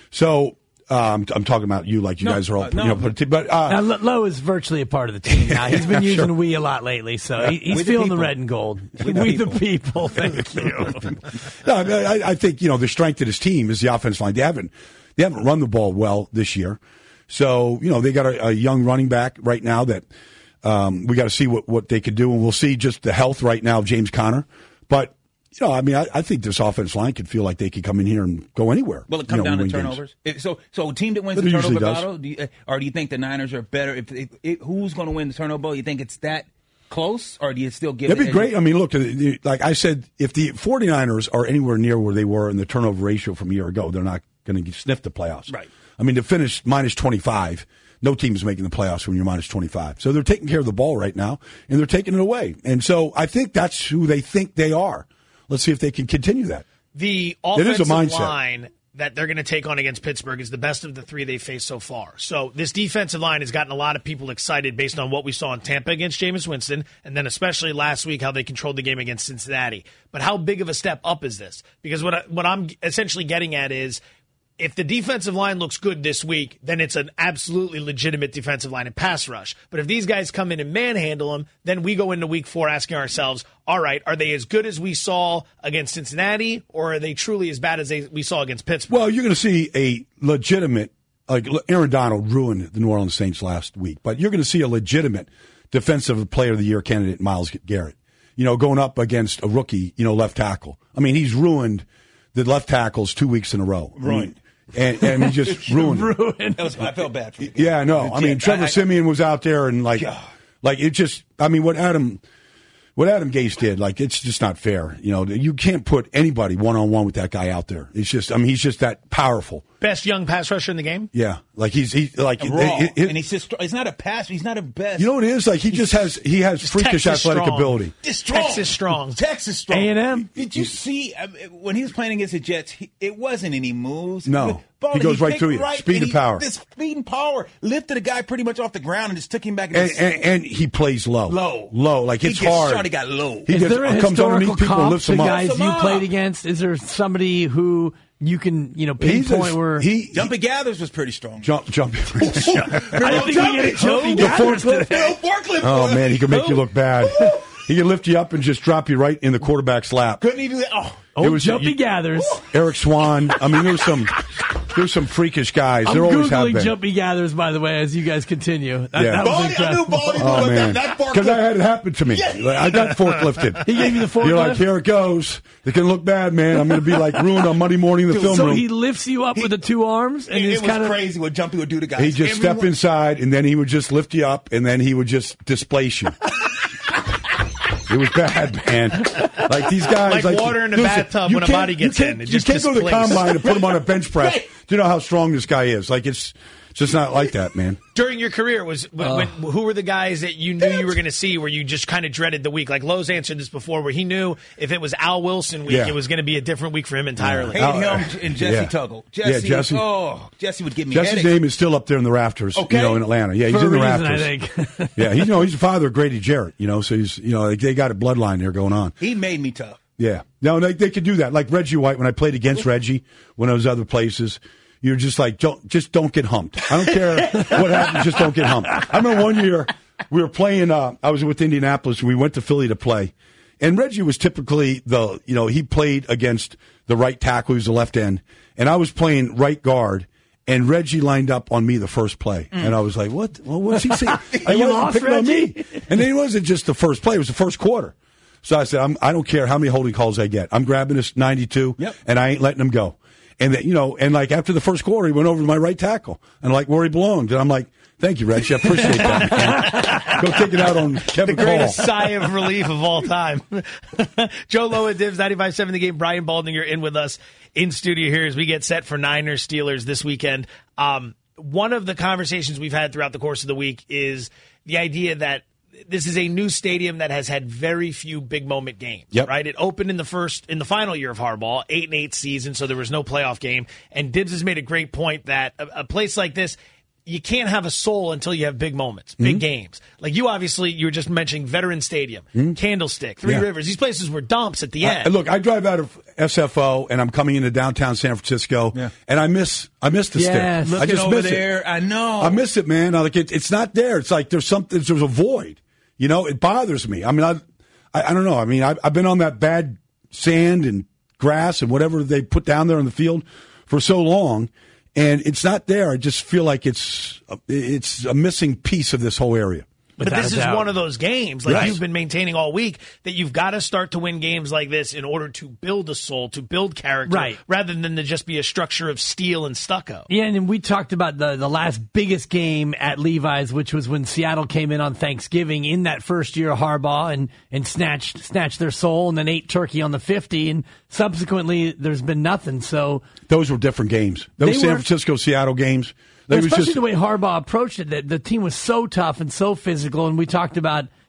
So um, I'm talking about you, like you No, guys are all, uh, no. you know, but, but uh, Now, Lo- Lowe is virtually a part of the team now. He's been Yeah, using sure. we a lot lately, so he, he's We the feeling the people. red and gold. We the We the people. people. Thank you. No, I, I think you know the strength of this team is the offensive line. They haven't they haven't run the ball well this year, so you know they got a, a young running back right now that um, we got to see what, what they could do, and we'll see just the health right now of James Conner. But you know, I mean, I, I think this offensive line could feel like they could come in here and go anywhere. Will it you come know, down to win games. turnovers? If- so, so a team that wins But the it usually turnover does. battle, do you, uh, or do you think the Niners are better? If, if, if who's going to win the turnover battle? You think it's that close, or do you still give? That'd it be great. I mean, look, like I said, if the 49ers are anywhere near where they were in the turnover ratio from a year ago, they're not going to sniff the playoffs. Right. I mean, to finish minus twenty-five, no team is making the playoffs when you're minus twenty-five. So they're taking care of the ball right now, and they're taking it away. And so I think that's who they think they are. Let's see if they can continue that. The It is a offensive mindset. line that they're going to take on against Pittsburgh is the best of the three they've faced so far. So this defensive line has gotten a lot of people excited based on what we saw in Tampa against Jameis Winston, and then especially last week how they controlled the game against Cincinnati. But how big of a step up is this? Because what I, what I'm essentially getting at is, if the defensive line looks good this week, then it's an absolutely legitimate defensive line and pass rush. But if these guys come in and manhandle them, then we go into week four asking ourselves, all right, are they as good as we saw against Cincinnati, or are they truly as bad as they, we saw against Pittsburgh? Well, you're going to see a legitimate, like Aaron Donald ruined the New Orleans Saints last week, but you're going to see a legitimate defensive player of the year candidate, Myles Garrett, you know, going up against a rookie, you know, left tackle. I mean, he's ruined the left tackles two weeks in a row. Ruined. I mean, And, and he just ruined it. Ruined. That was, I felt bad for you. Yeah, no. I mean, Trevor I, I, Siemian was out there and like, God. like it just. I mean, what Adam, what Adam Gase did, like it's just not fair. You know, you can't put anybody one on one with that guy out there. It's just. I mean, he's just that powerful. Best young pass rusher in the game? Yeah, like he's he like raw. it- it- and he's just, he's not a passer. He's not a best. you know what it is? Like he just has he has Just freakish Texas athletic strong. ability. Just strong. Texas strong. Texas strong. A and M? Did you see I mean, when he was playing against the Jets? He, it wasn't any moves. No. Ball, He goes right picked through you. Speed and and he- power. This speed and power lifted a guy pretty much off the ground and just took him back. And, and, and he plays low, Low. low. Like He it's gets hard. shot, he got low. He Is gets, there a comes underneath historical people and comp lifts to them up. guys Lifts you them up. played against? Is there somebody who you can, you know, He's pinpoint a- where he Jumpy Gathers was pretty strong. jump jump. I didn't think you get a jumpy The gathers forklift. today. Forklift. Oh man, he can make you look bad. He can lift you up and just drop you right in the quarterback's lap. Couldn't he do that? Oh, It Oh, was- jumpy you- gathers. Eric Swan. I mean, there's some there's some freakish guys. I'm There always have Googling been. jumpy gathers, by the way, as you guys continue. That, Yeah. that was Baldy, I incredible. knew Baldy Oh knew man, that, that forklift. because I had it happen to me. Yeah. Like, I got forklifted. He gave you the forklift? You're like, here it goes. It can look bad, man. I'm going to be like ruined on Monday morning in the film So room. he lifts you up with the two arms, and It, he's it was kind of crazy what Jumpy would do to guys. He'd just step Everyone- inside, and then he would just lift you up, and then he would just displace you. It was bad, man. Like these guys, Like water in a listen, bathtub you when a can't- body gets you can't- in. It You just can't go to the displaces. combine and put him on a bench press. Right. Do you know how strong this guy is? Like it's just not like that, man. During your career, was when, when, who were the guys that you knew you were going to see where you just kind of dreaded the week? Like Lowe's answered this before, where he knew if it was Al Wilson week, Yeah. it was going to be a different week for him entirely. Hated Oh, him and Jesse yeah. Tuggle. Yeah, Jesse, Jesse. Oh, Jesse would give me Jesse's headaches. name is still up there in the rafters, Okay. you know, in Atlanta. Yeah, he's for in the a reason, rafters. I think. Yeah, he's you know he's the father of Grady Jarrett, you know, so he's you know like, they got a bloodline there going on. He made me tough. Yeah, no, they they could do that. Like Reggie White, when I played against Reggie, when I was other places, you're just like, don't just don't get humped. I don't care what happens, just don't get humped. I remember one year we were playing. Uh, I was with Indianapolis, and we went to Philly to play, and Reggie was typically the you know he played against the right tackle, who's the left end, and I was playing right guard. And Reggie lined up on me the first play, and I was like, "What? Well, what's he saying? He You wasn't lost, picking on Reggie? me." And then it wasn't just the first play; it was the first quarter. So I said, I'm, "I don't care how many holding calls I get. I'm grabbing this ninety-two, Yep. and I ain't letting him go." And that, you know, and like after the first quarter, he went over to my right tackle and like where he belonged, and I'm like, "Thank you, Reggie. I appreciate that. Man. Go take it out on Kevin The greatest Cole." sigh of relief of all time. Joe Lowe at Dibs, ninety-five seven The Game. Brian Baldinger in with us in studio here as we get set for Niners Steelers this weekend. Um, one of the conversations we've had throughout the course of the week is the idea that this is a new stadium that has had very few big moment games. Yep. Right? It opened in the first, in the final year of Harbaugh, eight and eight season, so there was no playoff game. And Dibs has made a great point that a, a place like this, you can't have a soul until you have big moments, big Mm-hmm. games. Like you obviously, you were just mentioning Veteran Stadium, Candlestick, Three Yeah. Rivers. These places were dumps at the I- end. look, I drive out of S F O and I'm coming into downtown San Francisco, Yeah. and I miss I miss the Yes. stick. I Looking just over miss it. there, I know. I miss it, man. I Like it, it's not there. It's like there's something. There's a void. You know, it bothers me. I mean, I, I, I don't know. I mean, I've, I've been on that bad sand and grass and whatever they put down there in the field for so long, and it's not there. I just feel like it's it's a missing piece of this whole area. But Without this a is doubt. one of those games, like Right. you've been maintaining all week, that you've got to start to win games like this in order to build a soul, to build character, Right. rather than to just be a structure of steel and stucco. Yeah, and then we talked about the, the last biggest game at Levi's, which was when Seattle came in on Thanksgiving in that first year of Harbaugh and, and snatched snatched their soul and then ate turkey on the fifty. And subsequently, there's been nothing. So Those were different games. Those They San were- Francisco Seattle games. They was especially just the way Harbaugh approached it, that the team was so tough and so physical. And we talked about,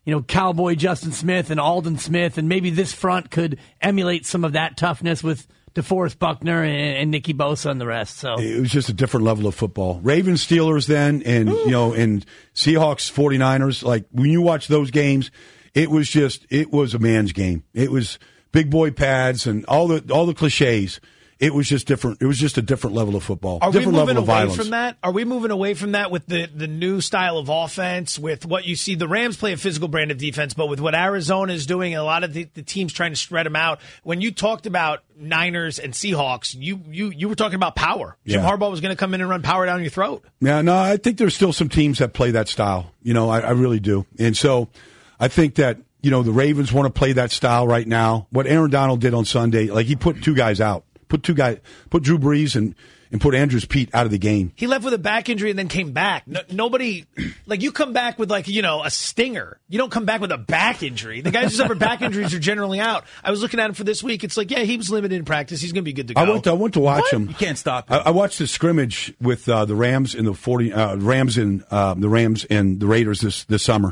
you know, cowboy Justin Smith and Aldon Smith, and maybe this front could emulate some of that toughness with DeForest Buckner and, and Nicky Bosa and the rest. So it was just a different level of football. Ravens, Steelers then, and you know, and Seahawks, forty-niners. Like when you watch those games, it was just it was a man's game. It was big boy pads and all the all the cliches. It was just different. It was just a different level of football. Are different we moving level of away violence. from that? Are we moving away from that with the, the new style of offense, with what you see? The Rams play a physical brand of defense, but with what Arizona is doing and a lot of the, the teams trying to spread them out. When you talked about Niners and Seahawks, you you, you were talking about power. Jim Yeah. Harbaugh was going to come in and run power down your throat. Yeah, no, I think there's still some teams that play that style. You know, I, I really do. And so I think that, you know, the Ravens want to play that style right now. What Aaron Donald did on Sunday, like he put two guys out. Put two guys, put Drew Brees and, and put Andrews Pete out of the game. He left with a back injury and then came back. No, nobody, like you come back with like, you know, a stinger. You don't come back with a back injury. The guys who suffer back injuries are generally out. I was looking at him for this week. It's like, yeah, he was limited in practice. He's going to be good to go. I went to, I went to watch What? him. You can't stop him. I, I watched the scrimmage with uh, the Rams and the forty uh, Rams and uh, the Rams and the Raiders this this summer,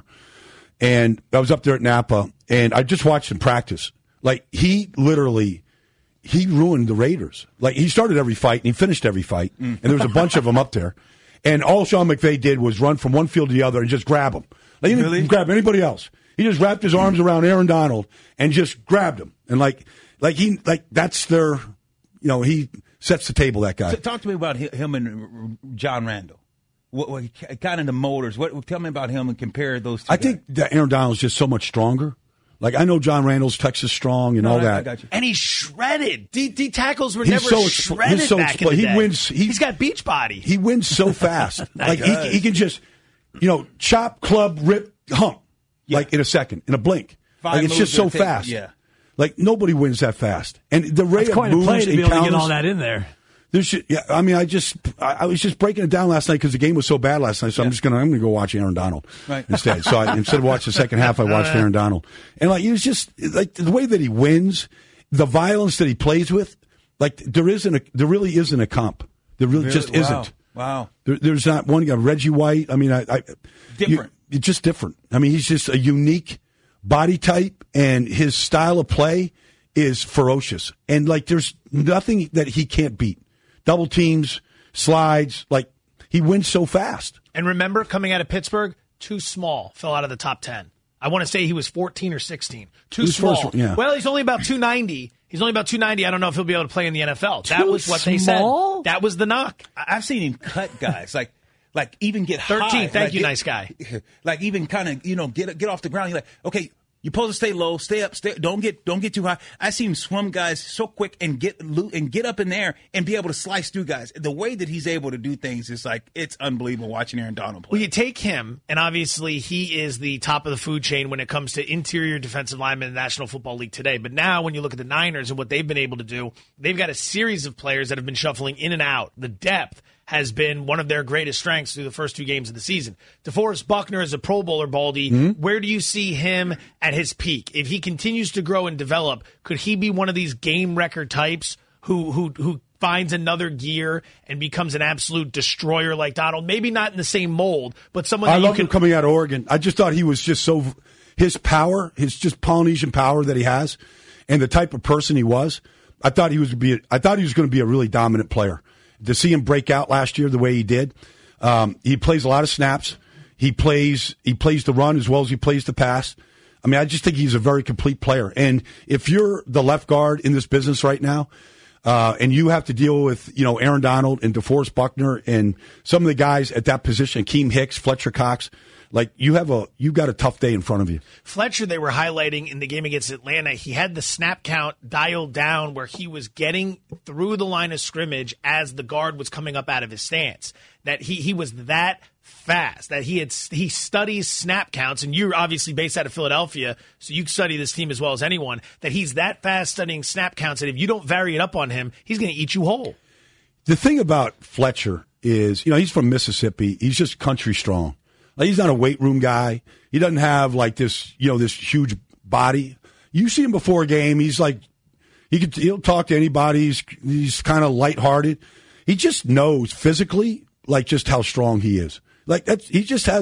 and I was up there at Napa, and I just watched him practice. Like he literally. He ruined the Raiders. Like he started every fight and he finished every fight, mm. and there was a bunch of them up there. And all Sean McVay did was run from one field to the other and just grab them. Like, he didn't really? grab anybody else. He just wrapped his arms around Aaron Donald and just grabbed him. And like, like he, like that's their, you know, he sets the table. That guy. So talk to me about him and John Randall. What, what kind of the motors? What? Tell me about him and compare those two. I guys. think that Aaron Donald's just so much stronger. Like, I know John Randall's Texas strong and no, all I, that. I got you. And he's shredded. D, D tackles were He's never so expl- shredded he's so back expl- in the he day. wins- he- he's got beach body. He wins so fast. Like, he, he can just, you know, chop, club, rip, hump, Yeah. like in a second, in a blink. Five like, it's just moves so in a tape, fast. yeah. Like, nobody wins that fast. And the rate That's quite of a play moves to be and able to get all counters, that in there. there's, yeah, I mean, I just, I, I was just breaking it down last night because the game was so bad last night. So I'm just gonna, I'm gonna go watch Aaron Donald Right. instead. So I, instead of watching the second half, I watched Aaron Donald. And like, it was just like the way that he wins, the violence that he plays with. Like, there isn't a, there really isn't a comp. There really, Really? just Wow. isn't. Wow. There, there's not one guy, Reggie White. I mean, I, I Different. You, it's just different. I mean, he's just a unique body type, and his style of play is ferocious. And like, there's nothing that he can't beat. Double teams, slides, like he wins so fast. And remember, coming out of Pittsburgh, too small, fell out of the top ten. I want to say he was fourteen or sixteen. Too Who's small. first, yeah. Well, he's only about two ninety. He's only about two ninety. I don't know if he'll be able to play in the N F L. That Too was what they said. small? That was the knock. I- I've seen him cut guys like, like even get thirteen. high. Thank like, you, get- nice guy. Like even kind of you know get get off the ground. You're like, okay, you're supposed to stay low, stay up, stay. Don't get don't get too high. I see him swim guys so quick and get lo- and get up in there and be able to slice through guys. The way that he's able to do things is like it's unbelievable watching Aaron Donald play. Well, you take him, and obviously he is the top of the food chain when it comes to interior defensive linemen in the National Football League today. But now when you look at the Niners and what they've been able to do, they've got a series of players that have been shuffling in and out. The depth has been one of their greatest strengths through the first two games of the season. DeForest Buckner is a Pro Bowler, Baldy. Mm-hmm. Where do you see him at his peak? If he continues to grow and develop, could he be one of these game record types who who who finds another gear and becomes an absolute destroyer like Donald? Maybe not in the same mold, but someone that I you love can him coming out of Oregon. I just thought he was just so, his power, his just Polynesian power that he has, and the type of person he was. I thought he was be. I thought he was going to be a really dominant player. To see him break out last year the way he did, um, he plays a lot of snaps. He plays he plays the run as well as he plays the pass. I mean, I just think he's a very complete player. And if you're the left guard in this business right now, uh, and you have to deal with you know Aaron Donald and DeForest Buckner and some of the guys at that position, Akeem Hicks, Fletcher Cox. Like you have a you got a tough day in front of you. Fletcher, they were highlighting in the game against Atlanta. He had the snap count dialed down where he was getting through the line of scrimmage as the guard was coming up out of his stance. That he he was that fast. That he had he studies snap counts, and you're obviously based out of Philadelphia, so you study this team as well as anyone. That he's that fast studying snap counts, and if you don't vary it up on him, he's going to eat you whole. The thing about Fletcher is, you know, he's from Mississippi. He's just country strong. Like, he's not a weight room guy. He doesn't have like this, you know, this huge body. You see him before a game. He's like, he could, he'll talk to anybody. He's, he's kind of lighthearted. He just knows physically, like just how strong he is. Like that's, he just has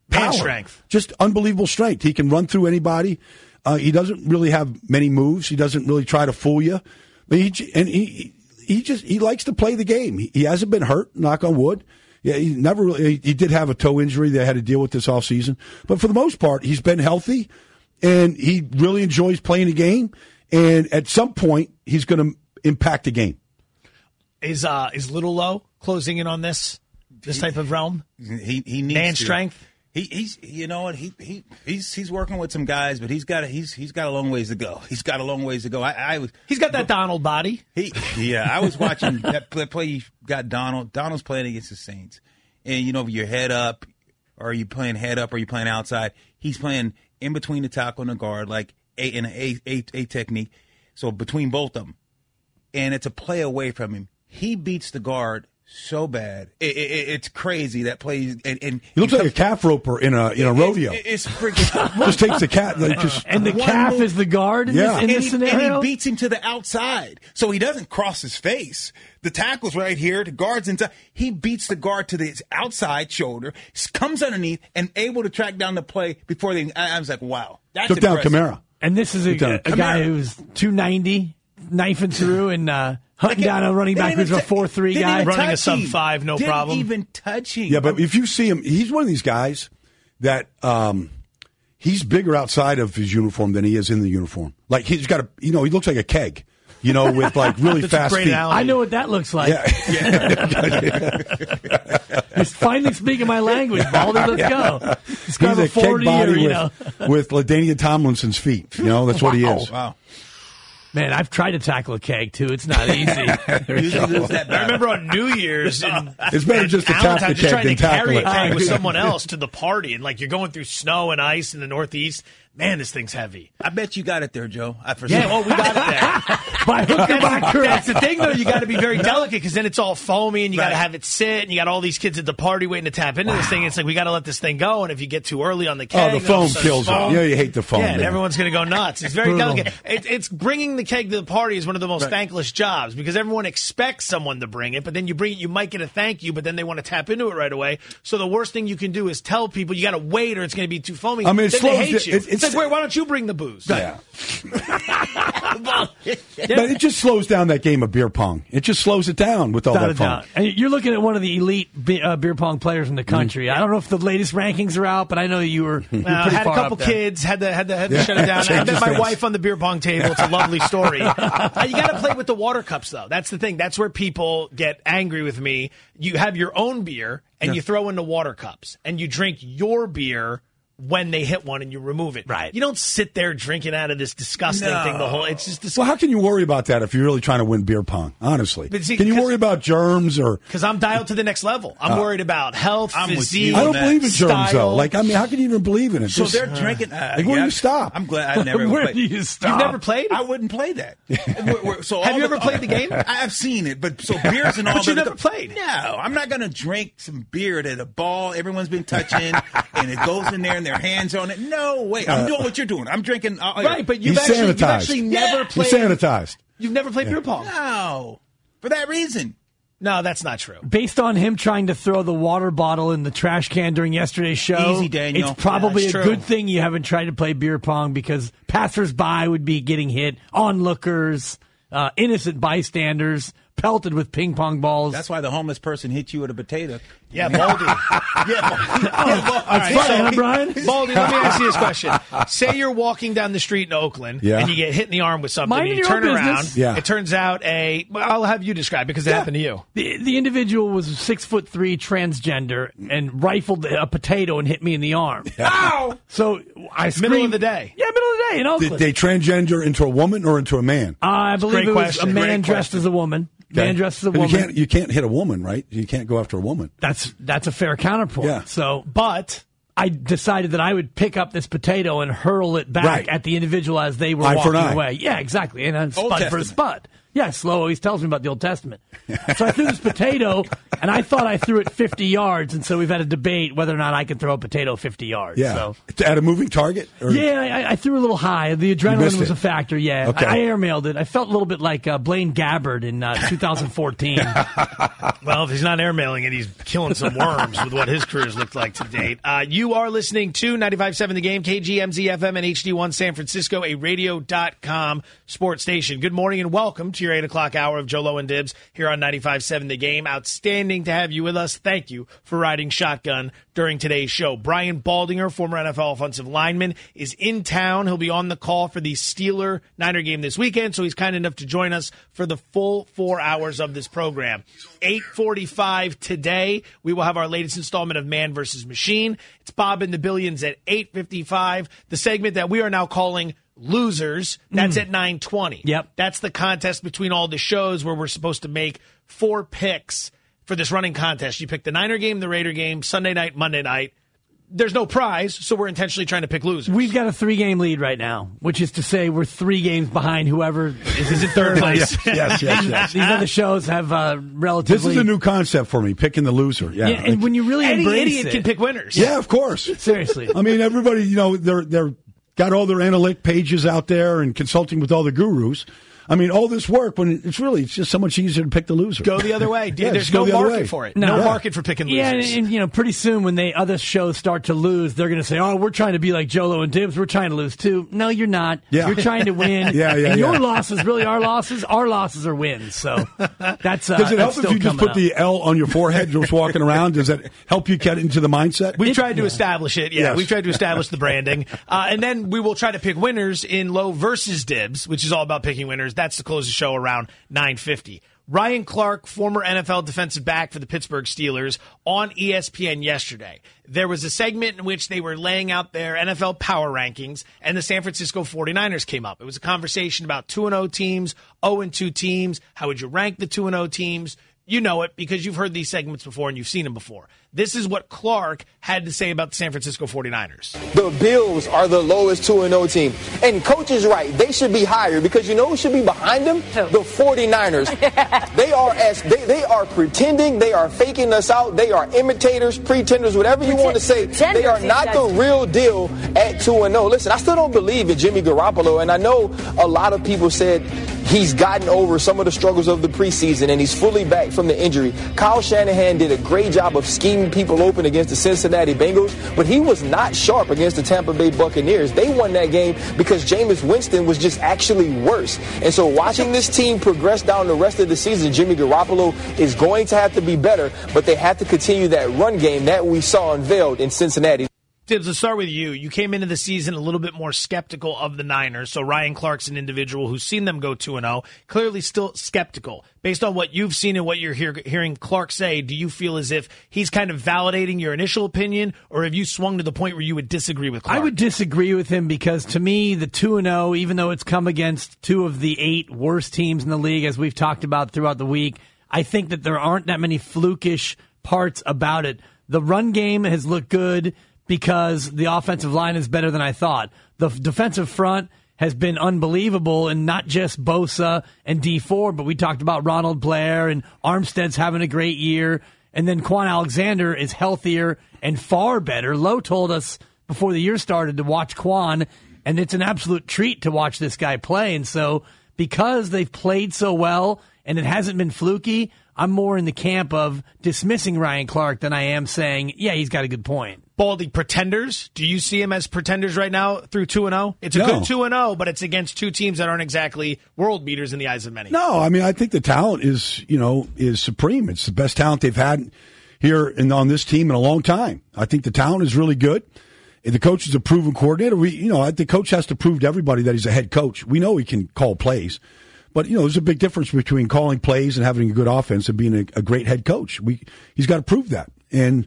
power. And strength. Just unbelievable strength. He can run through anybody. Uh, he doesn't really have many moves. He doesn't really try to fool you. But he, and he he just he likes to play the game. He, he hasn't been hurt, knock on wood. Yeah, he never really, he, he did have a toe injury they had to deal with this offseason. But for the most part, he's been healthy, and he really enjoys playing the game. And at some point, he's going to impact the game. Is uh is Little Low closing in on this this type of realm? He he needs man to. strength. He he's you know what he he he's he's working with some guys, but he's got a, he's he's got a long ways to go. He's got a long ways to go. I, I was he's got that Donald body. He yeah. I was watching that play, play. You got Donald. Donald's playing against the Saints, and you know your head up, or are you playing head up, or are you playing outside? He's playing in between the tackle and the guard, like a in an a, a a technique. So between both of them, and it's a play away from him. He beats the guard so bad, it, it, it's crazy that plays. And, and he looks like a calf roper in a in a it, rodeo. It, it's freaking just takes the cat like just and the calf move. is the guard in Yeah. this, in and this he, scenario. And he beats him to the outside, so he doesn't cross his face. The tackle's right here, the guard's inside. He beats the guard to the outside shoulder, comes underneath, and able to track down the play before they. I, I was like, wow, that's took down impressive. Kamara. And this is a, down. a guy who's two ninety, knifing through and uh, hunting down a running back who's a four three guy. Running a sub five, no didn't problem. even touch him. Yeah, but if you see him, he's one of these guys that um, he's bigger outside of his uniform than he is in the uniform. Like he's got a, you know, he looks like a keg, you know, with like really That's a fast great feet. analogy. I know what that looks like. Yeah. He's finally speaking my language, Baldy. Let's go. He's Describe a a keg forty body or, you with, know. with LaDainian Tomlinson's feet. You know, that's what he is. Wow. Man, I've tried to tackle a keg, too. It's not easy. Usually lose that I remember on New Year's, and, It's better and just to tap Allentown the just keg trying than to carry tackle a it. keg with someone else to the party, and like you're going through snow and ice in the Northeast. Man, this thing's heavy. I bet you got it there, Joe. I for Yeah, sure. oh, we got it there. By hook or by crook. That's the thing, though. You got to be very delicate because then it's all foamy, and you got to Right. have it sit, and you got all these kids at the party waiting to tap into this thing. It's like we got to let this thing go, and if you get too early on the keg, Oh, the then all of foam a sudden kills it. foam. Yeah, you hate the foam. Yeah, and man. everyone's going to go nuts. It's very Brutal. delicate. It, it's bringing the keg to the party is one of the most thankless jobs because everyone expects someone to bring it, but then you bring it, you might get a thank you, but then they want to tap into it right away. So the worst thing you can do is tell people you got to wait or it's going to be too foamy. I mean, it then slows they hate the- you. it- it's, it's- like, wait, why don't you bring the booze? Yeah. But it just slows down that game of beer pong. It just slows it down with all Without that a fun. doubt. And you're looking at one of the elite be- uh, beer pong players in the country. I don't know if the latest rankings are out, but I know you were, you were Uh, pretty had a far couple up there. kids, had to had to, had to Yeah. shut it down. I Change met his my stance. wife on the beer pong table. It's a lovely story. Uh, you got to play with the water cups, though. That's the thing. That's where people get angry with me. You have your own beer and you throw in the water cups, and you drink your beer when they hit one and you remove it. Right. You don't sit there drinking out of this disgusting No. thing. The whole it's just disgusting. Well, how can you worry about that if you're really trying to win beer pong? Honestly, But see, can you 'cause- worry about germs or? Because I'm dialed to the next level. I'm worried about health, I'm with physique. you I on don't that. believe in germs style. though. Like, I mean, how can you even believe in it? So Just- they're drinking. Uh, Like, where do yeah, you stop? I'm glad I never. Where played. do you stop? You've never played? I wouldn't play that. We're- we're- so Have all you the- ever played the game? I've seen it, but so beers and all. But you the- never played. No, I'm not gonna drink some beer that a ball everyone's been touching, and it goes in there and their hands on it. No way. I'm doing what you're doing. I'm drinking. Uh, Right, but you've He's actually, you've sanitized. actually never Yeah. played. He's sanitized. You've never played beer pong. no, for that reason. No, that's not true. Based on him trying to throw the water bottle in the trash can during yesterday's show, Easy, Daniel. it's probably Yeah, it's a true. good thing you haven't tried to play beer pong because passersby would be getting hit, onlookers, uh, innocent bystanders, pelted with ping pong balls. That's why the homeless person hit you with a potato. Yeah, Baldy. Yeah, Baldy. Yeah, Baldy. All right, funny, so- huh, Brian? Baldy, let me ask you this question. Say you're walking down the street in Oakland Yeah. and you get hit in the arm with something Mind and you your own turn business. around. Yeah. It turns out a, well, I'll have you describe it because it happened to you. The, the individual was six foot three, transgender, and rifled a potato and hit me in the arm. Ow! So I screamed. Middle of the day. Yeah, middle of the day in Oakland. Did they transgender into a woman or into a man? I believe great it was question. a man Great dressed question. as a woman. Okay. Man dressed as a But woman. You can't. You can't hit a woman, right? You can't go after a woman. That's that's a fair counterpoint. Yeah. So, But I decided that I would pick up this potato and hurl it back Right. at the individual as they were Eye for walking an eye. away. Yeah, exactly. And a Old spud for a Testament. spud. Yeah, slow always tells me about the Old Testament. So I threw this potato, and I thought I threw it fifty yards, and so we've had a debate whether or not I can throw a potato fifty yards. Yeah. So. At a moving target? Or? Yeah, I, I threw a little high. The adrenaline was it. a factor, yeah. Okay. I, I airmailed it. I felt a little bit like uh, Blaine Gabbert in uh, two thousand fourteen. Well, if he's not airmailing it, he's killing some worms with what his career's looked like to date. Uh, you are listening to ninety-five point seven The Game, K G M Z F M and H D one San Francisco, a radio dot com sports station. Good morning and welcome to your eight o'clock hour of Jolo and Dibs here on ninety-five point seven The Game. Outstanding to have you with us. Thank you for riding shotgun during today's show. Brian Baldinger, former N F L offensive lineman, is in town. He'll be on the call for the Steeler-Niner game this weekend, so he's kind enough to join us for the full four hours of this program. eight forty-five today, we will have our latest installment of Man versus Machine. It's Bob and the Billions at eight fifty-five, the segment that we are now calling Losers. That's mm. at nine twenty. Yep. That's the contest between all the shows where we're supposed to make four picks for this running contest. You pick the Niner game, the Raider game, Sunday night, Monday night. There's no prize, so we're intentionally trying to pick losers. We've got a three-game lead right now, which is to say we're three games behind whoever is in third place. yes, yes, yes, yes. These other shows have uh, relatively... This is a new concept for me, picking the loser. Yeah, yeah and like, when you really any embrace idiot it, can pick winners. Yeah, of course. Seriously. I mean, everybody, you know, they're they're got all their analytic pages out there and consulting with all the gurus. I mean, all this work, when it's really, it's just so much easier to pick the loser. Go the other way. Yeah, There's go no the other market way. for it. No, no yeah. market for picking losers. Yeah, and, and, you know, pretty soon when they other shows start to lose, they're going to say, oh, we're trying to be like Jolo and Dibs. We're trying to lose, too. No, you're not. Yeah. You're trying to win. yeah, yeah, and your yeah. losses really are losses. Our losses are wins. So that's uh, Does it help that's if still you just coming put the L on your forehead just walking around? Does that help you get into the mindset? We've tried to establish it, yeah. Yes. We've tried to establish the branding. Uh, and then we will try to pick winners in Low versus Dibs, which is all about picking winners. That's to close the show around nine fifty. Ryan Clark, former N F L defensive back for the Pittsburgh Steelers, on E S P N yesterday. There was a segment in which they were laying out their N F L power rankings, and the San Francisco forty-niners came up. It was a conversation about two and oh teams, oh and two teams. How would you rank the two and oh teams? You know it because you've heard these segments before and you've seen them before. This is what Clark had to say about the San Francisco forty-niners. The Bills are the lowest two and oh team. And Coach is right. They should be higher because you know who should be behind them? The forty-niners. They are as they, they are pretending. They are faking us out. They are imitators, pretenders, whatever you want to say. They are not the real deal at two and oh. Listen, I still don't believe in Jimmy Garoppolo. And I know a lot of people said he's gotten over some of the struggles of the preseason and he's fully back from the injury. Kyle Shanahan did a great job of scheming people open against the Cincinnati Bengals, but he was not sharp against the Tampa Bay Buccaneers. They won that game because Jameis Winston was just actually worse. And so watching this team progress down the rest of the season, Jimmy Garoppolo is going to have to be better, but they have to continue that run game that we saw unveiled in Cincinnati. Dibs, let's start with you. You came into the season a little bit more skeptical of the Niners, so Ryan Clark's an individual who's seen them go two and oh, clearly still skeptical. Based on what you've seen and what you're hear, hearing Clark say, do you feel as if he's kind of validating your initial opinion, or have you swung to the point where you would disagree with Clark? I would disagree with him because, to me, the two and oh, even though it's come against two of the eight worst teams in the league, as we've talked about throughout the week, I think that there aren't that many flukish parts about it. The run game has looked good because the offensive line is better than I thought. The defensive front has been unbelievable, and not just Bosa and D Ford, but we talked about Ronald Blair, and Armstead's having a great year, and then Quan Alexander is healthier and far better. Lowe told us before the year started to watch Quan, and it's an absolute treat to watch this guy play, and so because they've played so well and it hasn't been fluky, I'm more in the camp of dismissing Ryan Clark than I am saying, yeah, he's got a good point. Baldy, pretenders? Do you see him as pretenders right now through two and oh? It's a No. good two and oh, but it's against two teams that aren't exactly world beaters in the eyes of many. No, I mean, I think the talent is, you know, is supreme. It's the best talent they've had here in, on this team in a long time. I think the talent is really good. The coach is a proven coordinator. We, you know, the coach has to prove to everybody that he's a head coach. We know he can call plays. But, you know, there's a big difference between calling plays and having a good offense and being a, a great head coach. We He's got to prove that. And,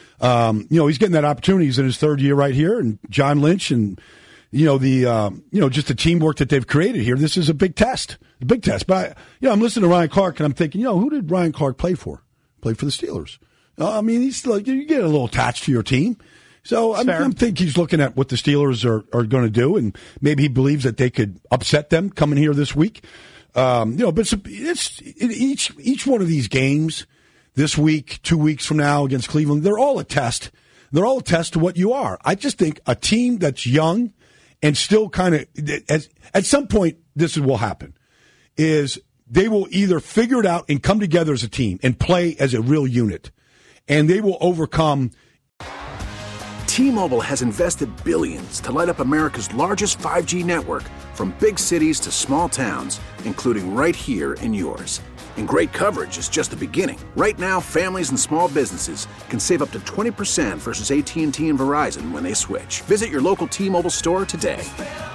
um, you know, he's getting that opportunity. He's in his third year right here. And John Lynch and, you know, the, um, you know, just the teamwork that they've created here. This is a big test, a big test. But, I, you know, I'm listening to Ryan Clark and I'm thinking, you know, who did Ryan Clark play for? Played for the Steelers. Uh, I mean, he's like, you get a little attached to your team. So I'm, I'm think he's looking at what the Steelers are, are going to do, and maybe he believes that they could upset them coming here this week. Um, you know, but it's, it's it, each each one of these games this week, two weeks from now against Cleveland, they're all a test. They're all a test to what you are. I just think a team that's young and still kind of at, at some point this will happen is they will either figure it out and come together as a team and play as a real unit, and they will overcome. T-Mobile has invested billions to light up America's largest five G network, from big cities to small towns, including right here in yours. And great coverage is just the beginning. Right now, families and small businesses can save up to twenty percent versus A T and T and Verizon when they switch. Visit your local T-Mobile store today.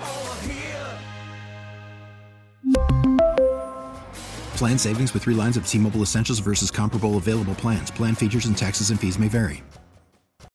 Plan savings with three lines of T-Mobile Essentials versus comparable available plans. Plan features and taxes and fees may vary.